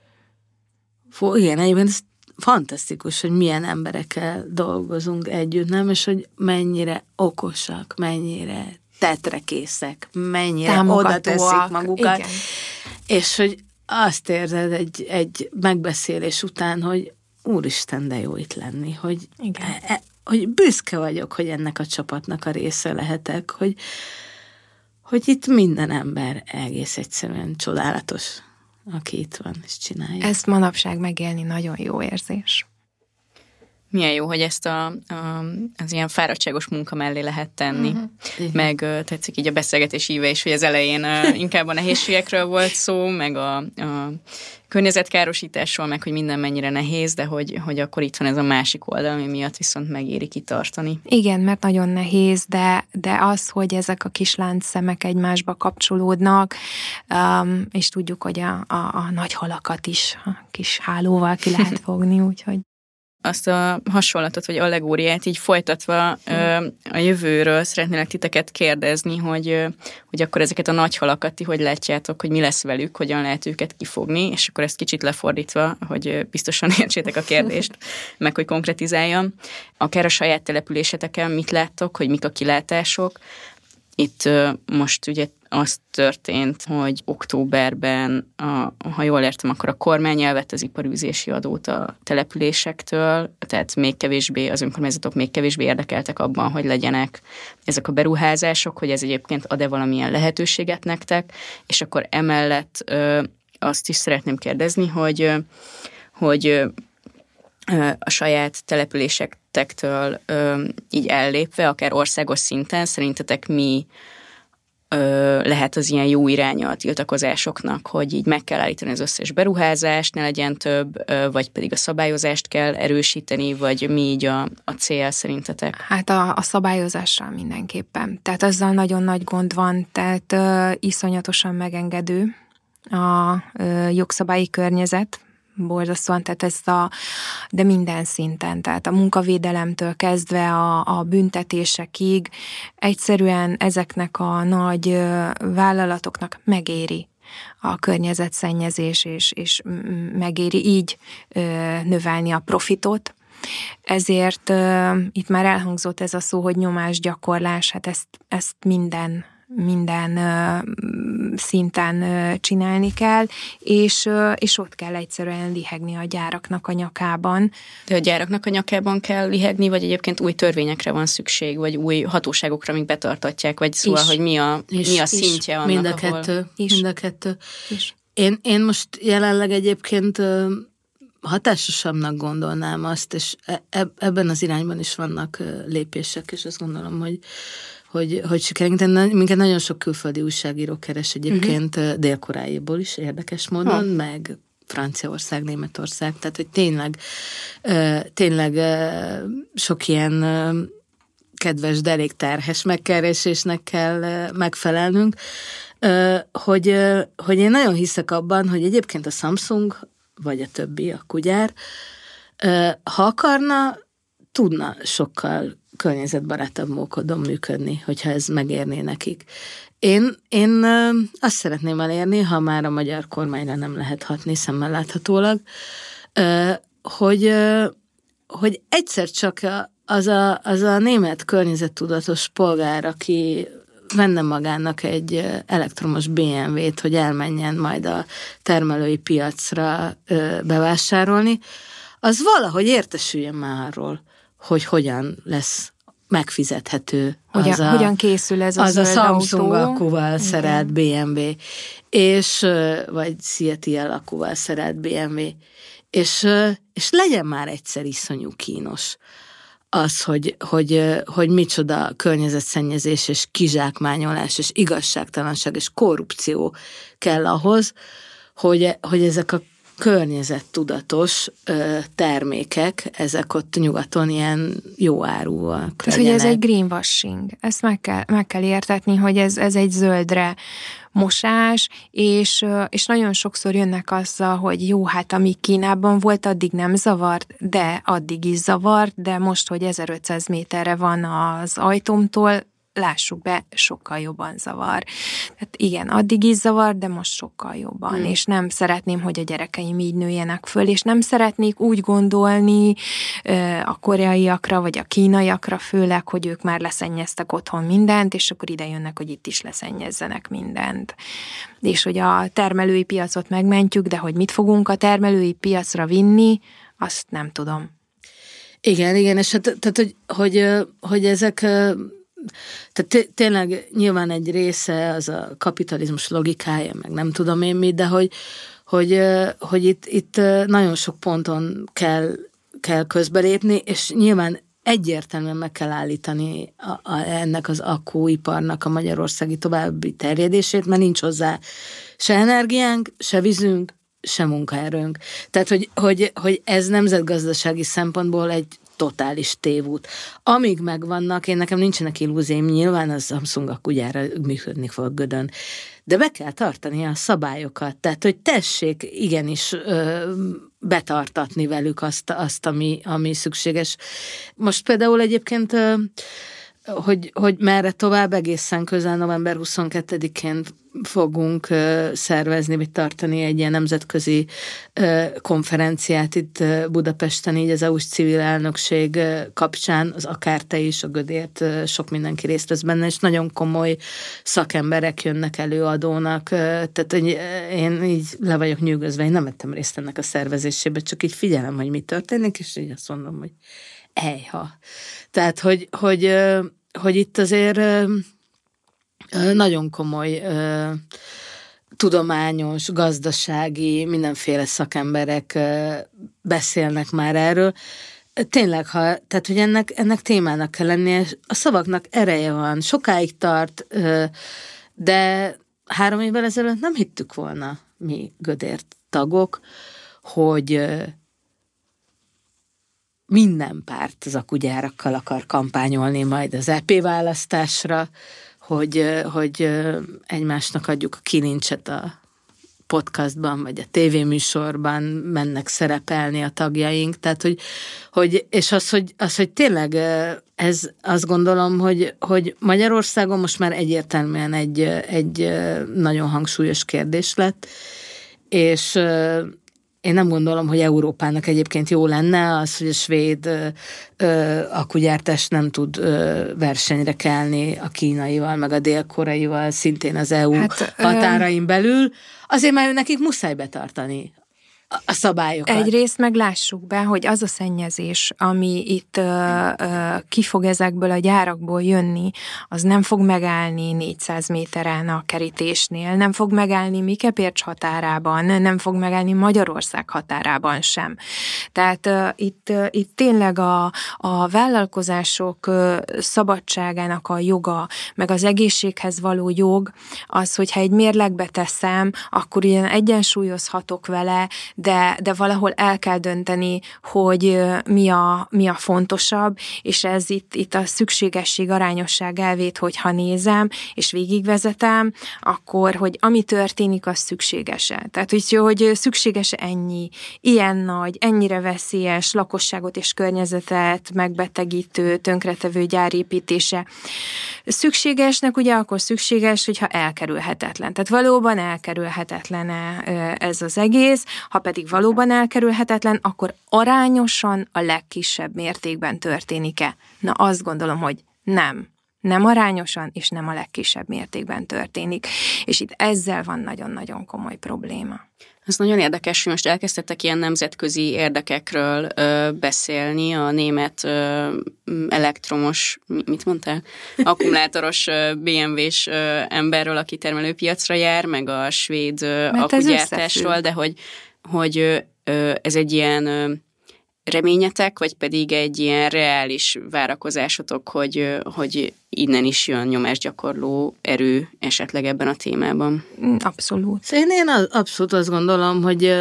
Fó, igen, egyébként ez fantasztikus, hogy milyen emberekkel dolgozunk együtt, nem? És hogy mennyire okosak, mennyire tetrekészek, mennyire oda teszik magukat, igen. És hogy azt érzed egy, egy megbeszélés után, hogy úristen, de jó itt lenni, hogy, e, hogy büszke vagyok, hogy ennek a csapatnak a része lehetek, hogy, hogy itt minden ember egész egyszerűen csodálatos, aki itt van és csinálja.
Ezt manapság megélni nagyon jó érzés.
Milyen jó, hogy ezt a, a, az ilyen fáradtságos munka mellé lehet tenni. Uh-huh. Meg uh, tetszik így a beszélgetés íve is, hogy az elején uh, inkább a nehézségekről volt szó, meg a, a környezetkárosításról, meg hogy minden mennyire nehéz, de hogy, hogy akkor itt van ez a másik oldal, ami miatt viszont megéri kitartani.
Igen, mert nagyon nehéz, de, de az, hogy ezek a kis láncszemek egymásba kapcsolódnak, um, és tudjuk, hogy a, a, a nagy halakat is a kis hálóval ki lehet fogni, úgyhogy
azt a hasonlatot, vagy allegóriát így folytatva ö, a jövőről szeretnélek titeket kérdezni, hogy, ö, hogy akkor ezeket a nagy halakat ti hogy látjátok, hogy mi lesz velük, hogyan lehet őket kifogni, és akkor ezt kicsit lefordítva, hogy biztosan értsétek a kérdést, meg hogy konkretizáljam. Akár a saját településeteken mit láttok, hogy mik a kilátások. Itt ö, most ugye az történt, hogy októberben, a, ha jól értem, akkor a kormány elvett az iparűzési adót a településektől, tehát még kevésbé, az önkormányzatok még kevésbé érdekeltek abban, hogy legyenek ezek a beruházások, hogy ez egyébként ad-e valamilyen lehetőséget nektek, és akkor emellett ö, azt is szeretném kérdezni, hogy, ö, hogy ö, a saját településektől ö, így ellépve, akár országos szinten, szerintetek mi lehet az ilyen jó iránya a tiltakozásoknak, hogy így meg kell állítani az összes beruházást, ne legyen több, vagy pedig a szabályozást kell erősíteni, vagy mi így a, a cél szerintetek?
Hát a, a szabályozással mindenképpen. Tehát azzal nagyon nagy gond van, tehát ö, iszonyatosan megengedő a ö, jogszabályi környezet, borzasztóan, tehát ezt a, de minden szinten, tehát a munkavédelemtől kezdve a, a büntetésekig egyszerűen ezeknek a nagy vállalatoknak megéri a környezetszennyezés, és, és megéri így növelni a profitot, ezért uh, itt már elhangzott ez a szó, hogy nyomásgyakorlás, hát ezt, ezt minden minden uh, szinten uh, csinálni kell, és, uh, és ott kell egyszerűen lihegni a gyáraknak a nyakában.
De a gyáraknak a nyakában kell lihegni, vagy egyébként új törvényekre van szükség, vagy új hatóságokra, amik betartatják, vagy szóval, is. hogy mi a, is, mi a szintje annak,
mind a
ahol...
kettő,
is.
Mind a kettő. Én, én most jelenleg egyébként uh, hatásosabbnak gondolnám azt, és e- ebben az irányban is vannak uh, lépések, és azt gondolom, hogy hogy, hogy sikerünk. Minket nagyon sok külföldi újságíró keres egyébként uh-huh. Dél-Koreából is érdekes módon, ha. meg Franciaország, Németország, tehát hogy tényleg, tényleg sok ilyen kedves, de elég terhes megkeresésnek kell megfelelnünk, hogy, hogy én nagyon hiszek abban, hogy egyébként a Samsung, vagy a többi, a kugyár, ha akarna, tudna sokkal környezetbarátabb módon működni, hogyha ez megérné nekik. Én, én azt szeretném elérni, ha már a magyar kormányra nem lehet hatni szemmel láthatólag, hogy, hogy egyszer csak az a, az a német környezettudatos polgár, aki venne magának egy elektromos bé em vét, hogy elmenjen majd a termelői piacra bevásárolni, az valahogy értesüljön már arról, hogy hogyan lesz megfizethető az
hogyan,
a,
hogyan készül ez
az a Samsung
autó.
akkuval szerelt bé em vé, és, vagy Seattle akkuval szerelt bé em vé, és, és legyen már egyszer iszonyú kínos az, hogy, hogy, hogy micsoda környezetszennyezés, és kizsákmányolás, és igazságtalanság, és korrupció kell ahhoz, hogy, hogy ezek a környezettudatos ö, termékek, ezek ott nyugaton ilyen jó áruak.
Tehát, hogy ez egy greenwashing. Ezt meg kell, meg kell értetni, hogy ez, ez egy zöldre mosás, és, és nagyon sokszor jönnek azzal, hogy jó, hát ami Kínában volt, addig nem zavart, de addig is zavart, de most, hogy ezerötszáz méterre van az ajtómtól, lássuk be, sokkal jobban zavar. Tehát igen, addig is zavar, de most sokkal jobban, hmm. és nem szeretném, hogy a gyerekeim így nőjenek föl, és nem szeretnék úgy gondolni a koreaiakra, vagy a kínaiakra főleg, hogy ők már leszennyeztek otthon mindent, és akkor ide jönnek, hogy itt is leszennyezzenek mindent. És hogy a termelői piacot megmentjük, de hogy mit fogunk a termelői piacra vinni, azt nem tudom.
Igen, igen, és hát, tehát, hogy, hogy, hogy ezek... Tehát tényleg nyilván egy része az a kapitalizmus logikája, meg nem tudom én mit, de hogy, hogy, hogy itt, itt nagyon sok ponton kell, kell közbelépni, és nyilván egyértelműen meg kell állítani a, a, ennek az akkúiparnak a magyarországi további terjedését, mert nincs hozzá se energiánk, se vízünk, se munkaerőnk. Tehát, hogy, hogy, hogy ez nemzetgazdasági szempontból egy totális tévút. Amíg megvannak, én nekem nincsenek illúzióm, nyilván az Samsung akkugyára működni fog gödön, de be kell tartani a szabályokat, tehát, hogy tessék igenis ö, betartatni velük azt, azt ami, ami szükséges. Most például egyébként, ö, hogy, hogy merre tovább, egészen közel november huszonkettedikén fogunk uh, szervezni, vagy tartani egy ilyen nemzetközi uh, konferenciát itt uh, Budapesten, így az é u-s civil elnökség uh, kapcsán, az akár te is, a Gödért, uh, sok mindenki részt vesz benne, és nagyon komoly szakemberek jönnek előadónak, uh, tehát hogy uh, én így le vagyok nyűgözve, én nem vettem részt ennek a szervezésébe, csak így figyelem, hogy mi történik, és így azt mondom, hogy ejha. Tehát, hogy, hogy, uh, hogy itt azért uh, nagyon komoly ö, tudományos, gazdasági, mindenféle szakemberek ö, beszélnek már erről. Tényleg, ha, tehát, hogy ennek, ennek témának kell lennie, a szavaknak ereje van, sokáig tart, ö, de három évvel ezelőtt nem hittük volna mi Gödért tagok, hogy ö, minden párt az akkugyárakkal akar kampányolni majd az é pé választásra, hogy, hogy egymásnak adjuk a kilincset a podcastban, vagy a tévéműsorban mennek szerepelni a tagjaink, tehát, hogy, hogy és az, hogy, az, hogy tényleg ez, azt gondolom, hogy, hogy Magyarországon most már egyértelműen egy, egy nagyon hangsúlyos kérdés lett, és, én nem gondolom, hogy Európának egyébként jó lenne az, hogy a svéd ö, ö, akkugyártás nem tud ö, versenyre kelni a kínaival, meg a dél-koreaival, szintén az é u hát, határain ö... belül. Azért már nekik muszáj betartani a szabályokat.
Egyrészt meglássuk be, hogy az a szennyezés, ami itt ö, ö, ki fog ezekből a gyárakból jönni, az nem fog megállni négyszáz méteren a kerítésnél, nem fog megállni Mikepércs határában, nem fog megállni Magyarország határában sem. Tehát ö, itt, ö, itt tényleg a, a vállalkozások ö, szabadságának a joga, meg az egészséghez való jog, az, hogyha egy mérlegbe teszem, akkor ilyen egyensúlyozhatok vele, De, de valahol el kell dönteni, hogy mi a, mi a fontosabb, és ez itt, itt a szükségesség, arányosság elvét, hogyha nézem, és végigvezetem, akkor, hogy ami történik, az szükséges-e. Tehát, hogy, hogy szükséges-e ennyi, ilyen nagy, ennyire veszélyes lakosságot és környezetet megbetegítő, tönkretevő gyárépítése. Szükségesnek ugye akkor szükséges, hogyha elkerülhetetlen. Tehát valóban elkerülhetetlen ez az egész, ha pedig valóban elkerülhetetlen, akkor arányosan a legkisebb mértékben történik-e? Na azt gondolom, hogy nem. Nem arányosan, és nem a legkisebb mértékben történik. És itt ezzel van nagyon-nagyon komoly probléma.
Ez nagyon érdekes, hogy most elkezdtetek ilyen nemzetközi érdekekről ö, beszélni, a német ö, elektromos, mit mondtál? Akkumulátoros ö, bé em vé-s ö, emberről, aki termelőpiacra jár, meg a svéd ö, akkugyártásról, de hogy hogy ez egy ilyen reményetek, vagy pedig egy ilyen reális várakozásotok, hogy, hogy innen is jön nyomásgyakorló erő esetleg ebben a témában?
Abszolút.
Én, én abszolút azt gondolom, hogy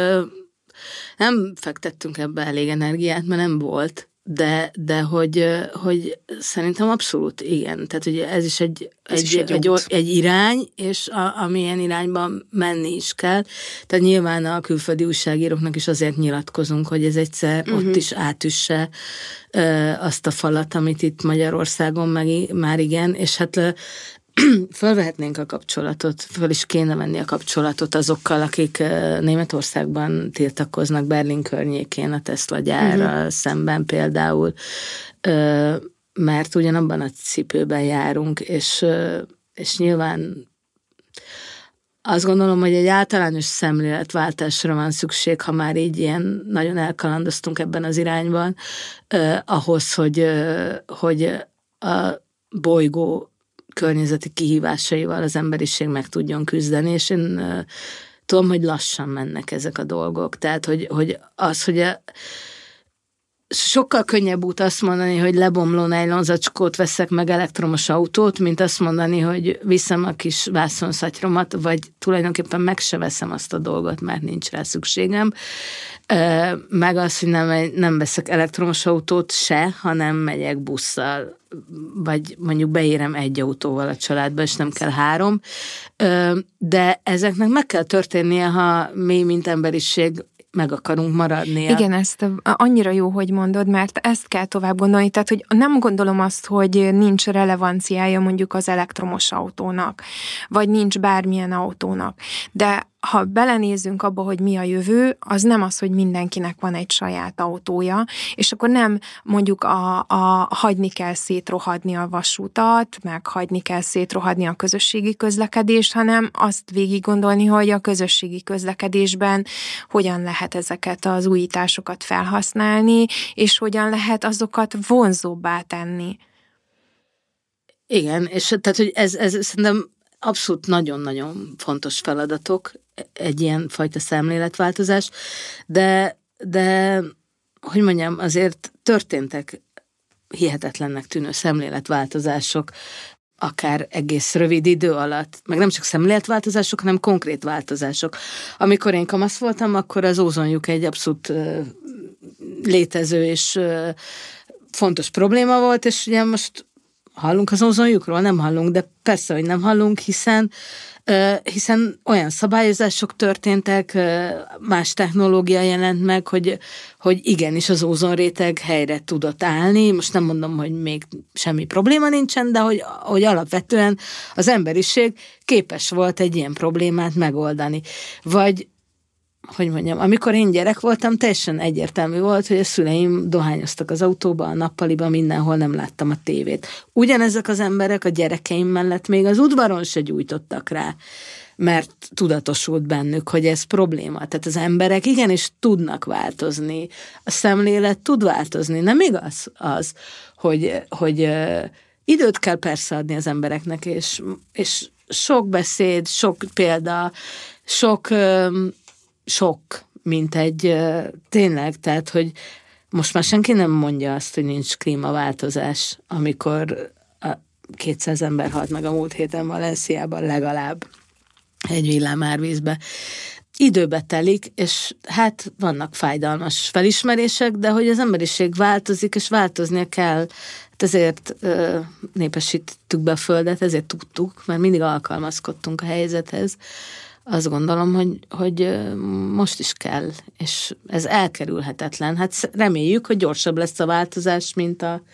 nem fektettünk ebbe elég energiát, mert nem volt, de, de hogy, hogy szerintem abszolút igen. Tehát ugye ez is egy, ez egy, is egy, egy, egy irány, és a, amilyen irányban menni is kell. Tehát nyilván a külföldi újságíróknak is azért nyilatkozunk, hogy ez egyszer uh-huh. ott is átüsse ö, azt a falat, amit itt Magyarországon meg már igen, és hát ö, fölvehetnénk a kapcsolatot, föl is kéne venni a kapcsolatot azokkal, akik Németországban tiltakoznak, Berlin környékén a Tesla gyárral uh-huh. szemben például, mert ugyanabban a cipőben járunk, és, és nyilván azt gondolom, hogy egy általános szemléletváltásra van szükség, ha már így ilyen nagyon elkalandoztunk ebben az irányban, ahhoz, hogy, hogy a bolygó környezeti kihívásaival az emberiség meg tudjon küzdeni, és én uh, tudom, hogy lassan mennek ezek a dolgok. Tehát, hogy, hogy az, hogy a, sokkal könnyebb út azt mondani, hogy lebomló nejlonzacskót veszek meg elektromos autót, mint azt mondani, hogy viszem a kis vászonszatyromat, vagy tulajdonképpen meg se veszem azt a dolgot, mert nincs rá szükségem. Uh, meg az, hogy nem, nem veszek elektromos autót se, hanem megyek busszal, vagy mondjuk beérem egy autóval a családba, és nem kell három. De ezeknek meg kell történnie, ha mi, mint emberiség, meg akarunk maradni.
Igen, ezt annyira jó, hogy mondod, mert ezt kell tovább gondolni, tehát, hogy nem gondolom azt, hogy nincs relevanciája mondjuk az elektromos autónak, vagy nincs bármilyen autónak, de ha belenézzünk abba, hogy mi a jövő, az nem az, hogy mindenkinek van egy saját autója, és akkor nem mondjuk a, a hagyni kell szétrohadni a vasútat, meg hagyni kell szétrohadni a közösségi közlekedést, hanem azt végig gondolni, hogy a közösségi közlekedésben hogyan lehet ezeket az újításokat felhasználni, és hogyan lehet azokat vonzóbbá tenni.
Igen, és tehát, hogy ez, ez szerintem abszolút nagyon-nagyon fontos feladatok, egy ilyen fajta szemléletváltozás, de, de hogy mondjam, azért történtek hihetetlennek tűnő szemléletváltozások, akár egész rövid idő alatt, meg nem csak szemléletváltozások, hanem konkrét változások. Amikor én kamasz voltam, akkor az ózonlyuk egy abszolút uh, létező és uh, fontos probléma volt, és ugye most hallunk az ózonlyukról? Nem hallunk, de persze, hogy nem hallunk, hiszen, uh, hiszen olyan szabályozások történtek, uh, más technológia jelent meg, hogy, hogy igenis az ózonréteg helyre tudott állni. Most nem mondom, hogy még semmi probléma nincsen, de hogy, hogy alapvetően az emberiség képes volt egy ilyen problémát megoldani. Vagy hogy mondjam, amikor én gyerek voltam, teljesen egyértelmű volt, hogy a szüleim dohányoztak az autóba, a nappaliba, mindenhol nem láttam a tévét. Ugyanezek az emberek a gyerekeim mellett még az udvaron se gyújtottak rá, mert tudatosult bennük, hogy ez probléma. Tehát az emberek igenis tudnak változni. A szemlélet tud változni. Nem igaz az, hogy, hogy időt kell persze adni az embereknek, és, és sok beszéd, sok példa, sok, sok, mint egy tényleg, tehát, hogy most már senki nem mondja azt, hogy nincs klímaváltozás, amikor kétszáz ember halt meg a múlt héten Valenciában legalább egy villámárvízbe. Időbe telik, és hát vannak fájdalmas felismerések, de hogy az emberiség változik, és változnia kell. Hát ezért ö, népesítettük be a Földet, ezért tudtuk, mert mindig alkalmazkodtunk a helyzethez. Azt gondolom, hogy, hogy most is kell, és ez elkerülhetetlen. Hát reméljük, hogy gyorsabb lesz a változás, mint a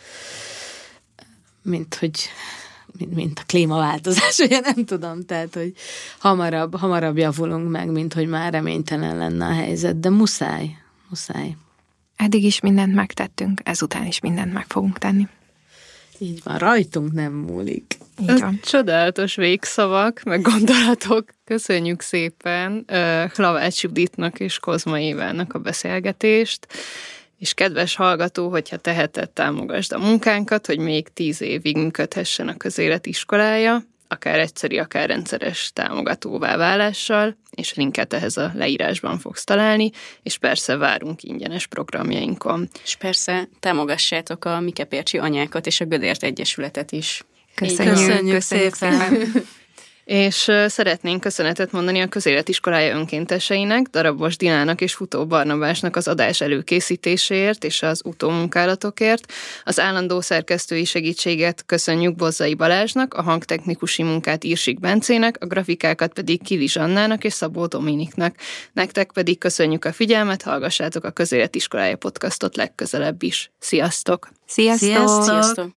mint hogy mint, mint a klímaváltozás, ugye nem tudom, tehát, hogy hamarabb, hamarabb javulunk meg, mint hogy már reménytelen lenne a helyzet, de muszáj, muszáj.
Eddig is mindent megtettünk, ezután is mindent meg fogunk tenni.
Így van, rajtunk nem múlik.
Így van.
Csodálatos végszavak, meg gondolatok. Köszönjük szépen Hlavács Juditnak és Kozma Évának a beszélgetést. És kedves hallgató, hogyha teheted, támogasd a munkánkat, hogy még tíz évig működhessen a Közélet iskolája, akár egyszeri, akár rendszeres támogatóvá válással, és linket ehhez a leírásban fogsz találni, és persze várunk ingyenes programjainkon.
És persze támogassátok a Mikepércsi anyákat és a Gödért Egyesületet is.
Köszönjük,
Köszönjük,
köszönjük szépen! szépen.
És szeretnénk köszönetet mondani a Közélet iskolája önkénteseinek, Darabos Dinának és Futó Barnabásnak az adás előkészítéséért és az utómunkálatokért. Az állandó szerkesztői segítséget köszönjük Bozzai Balázsnak, a hangtechnikusi munkát Irsik Bencének, a grafikákat pedig Kili Zsannának és Szabó Dominiknak. Nektek pedig köszönjük a figyelmet, hallgassátok a Közélet iskolája podcastot legközelebb is. Sziasztok!
Sziasztok!
Sziasztok!
Sziasztok!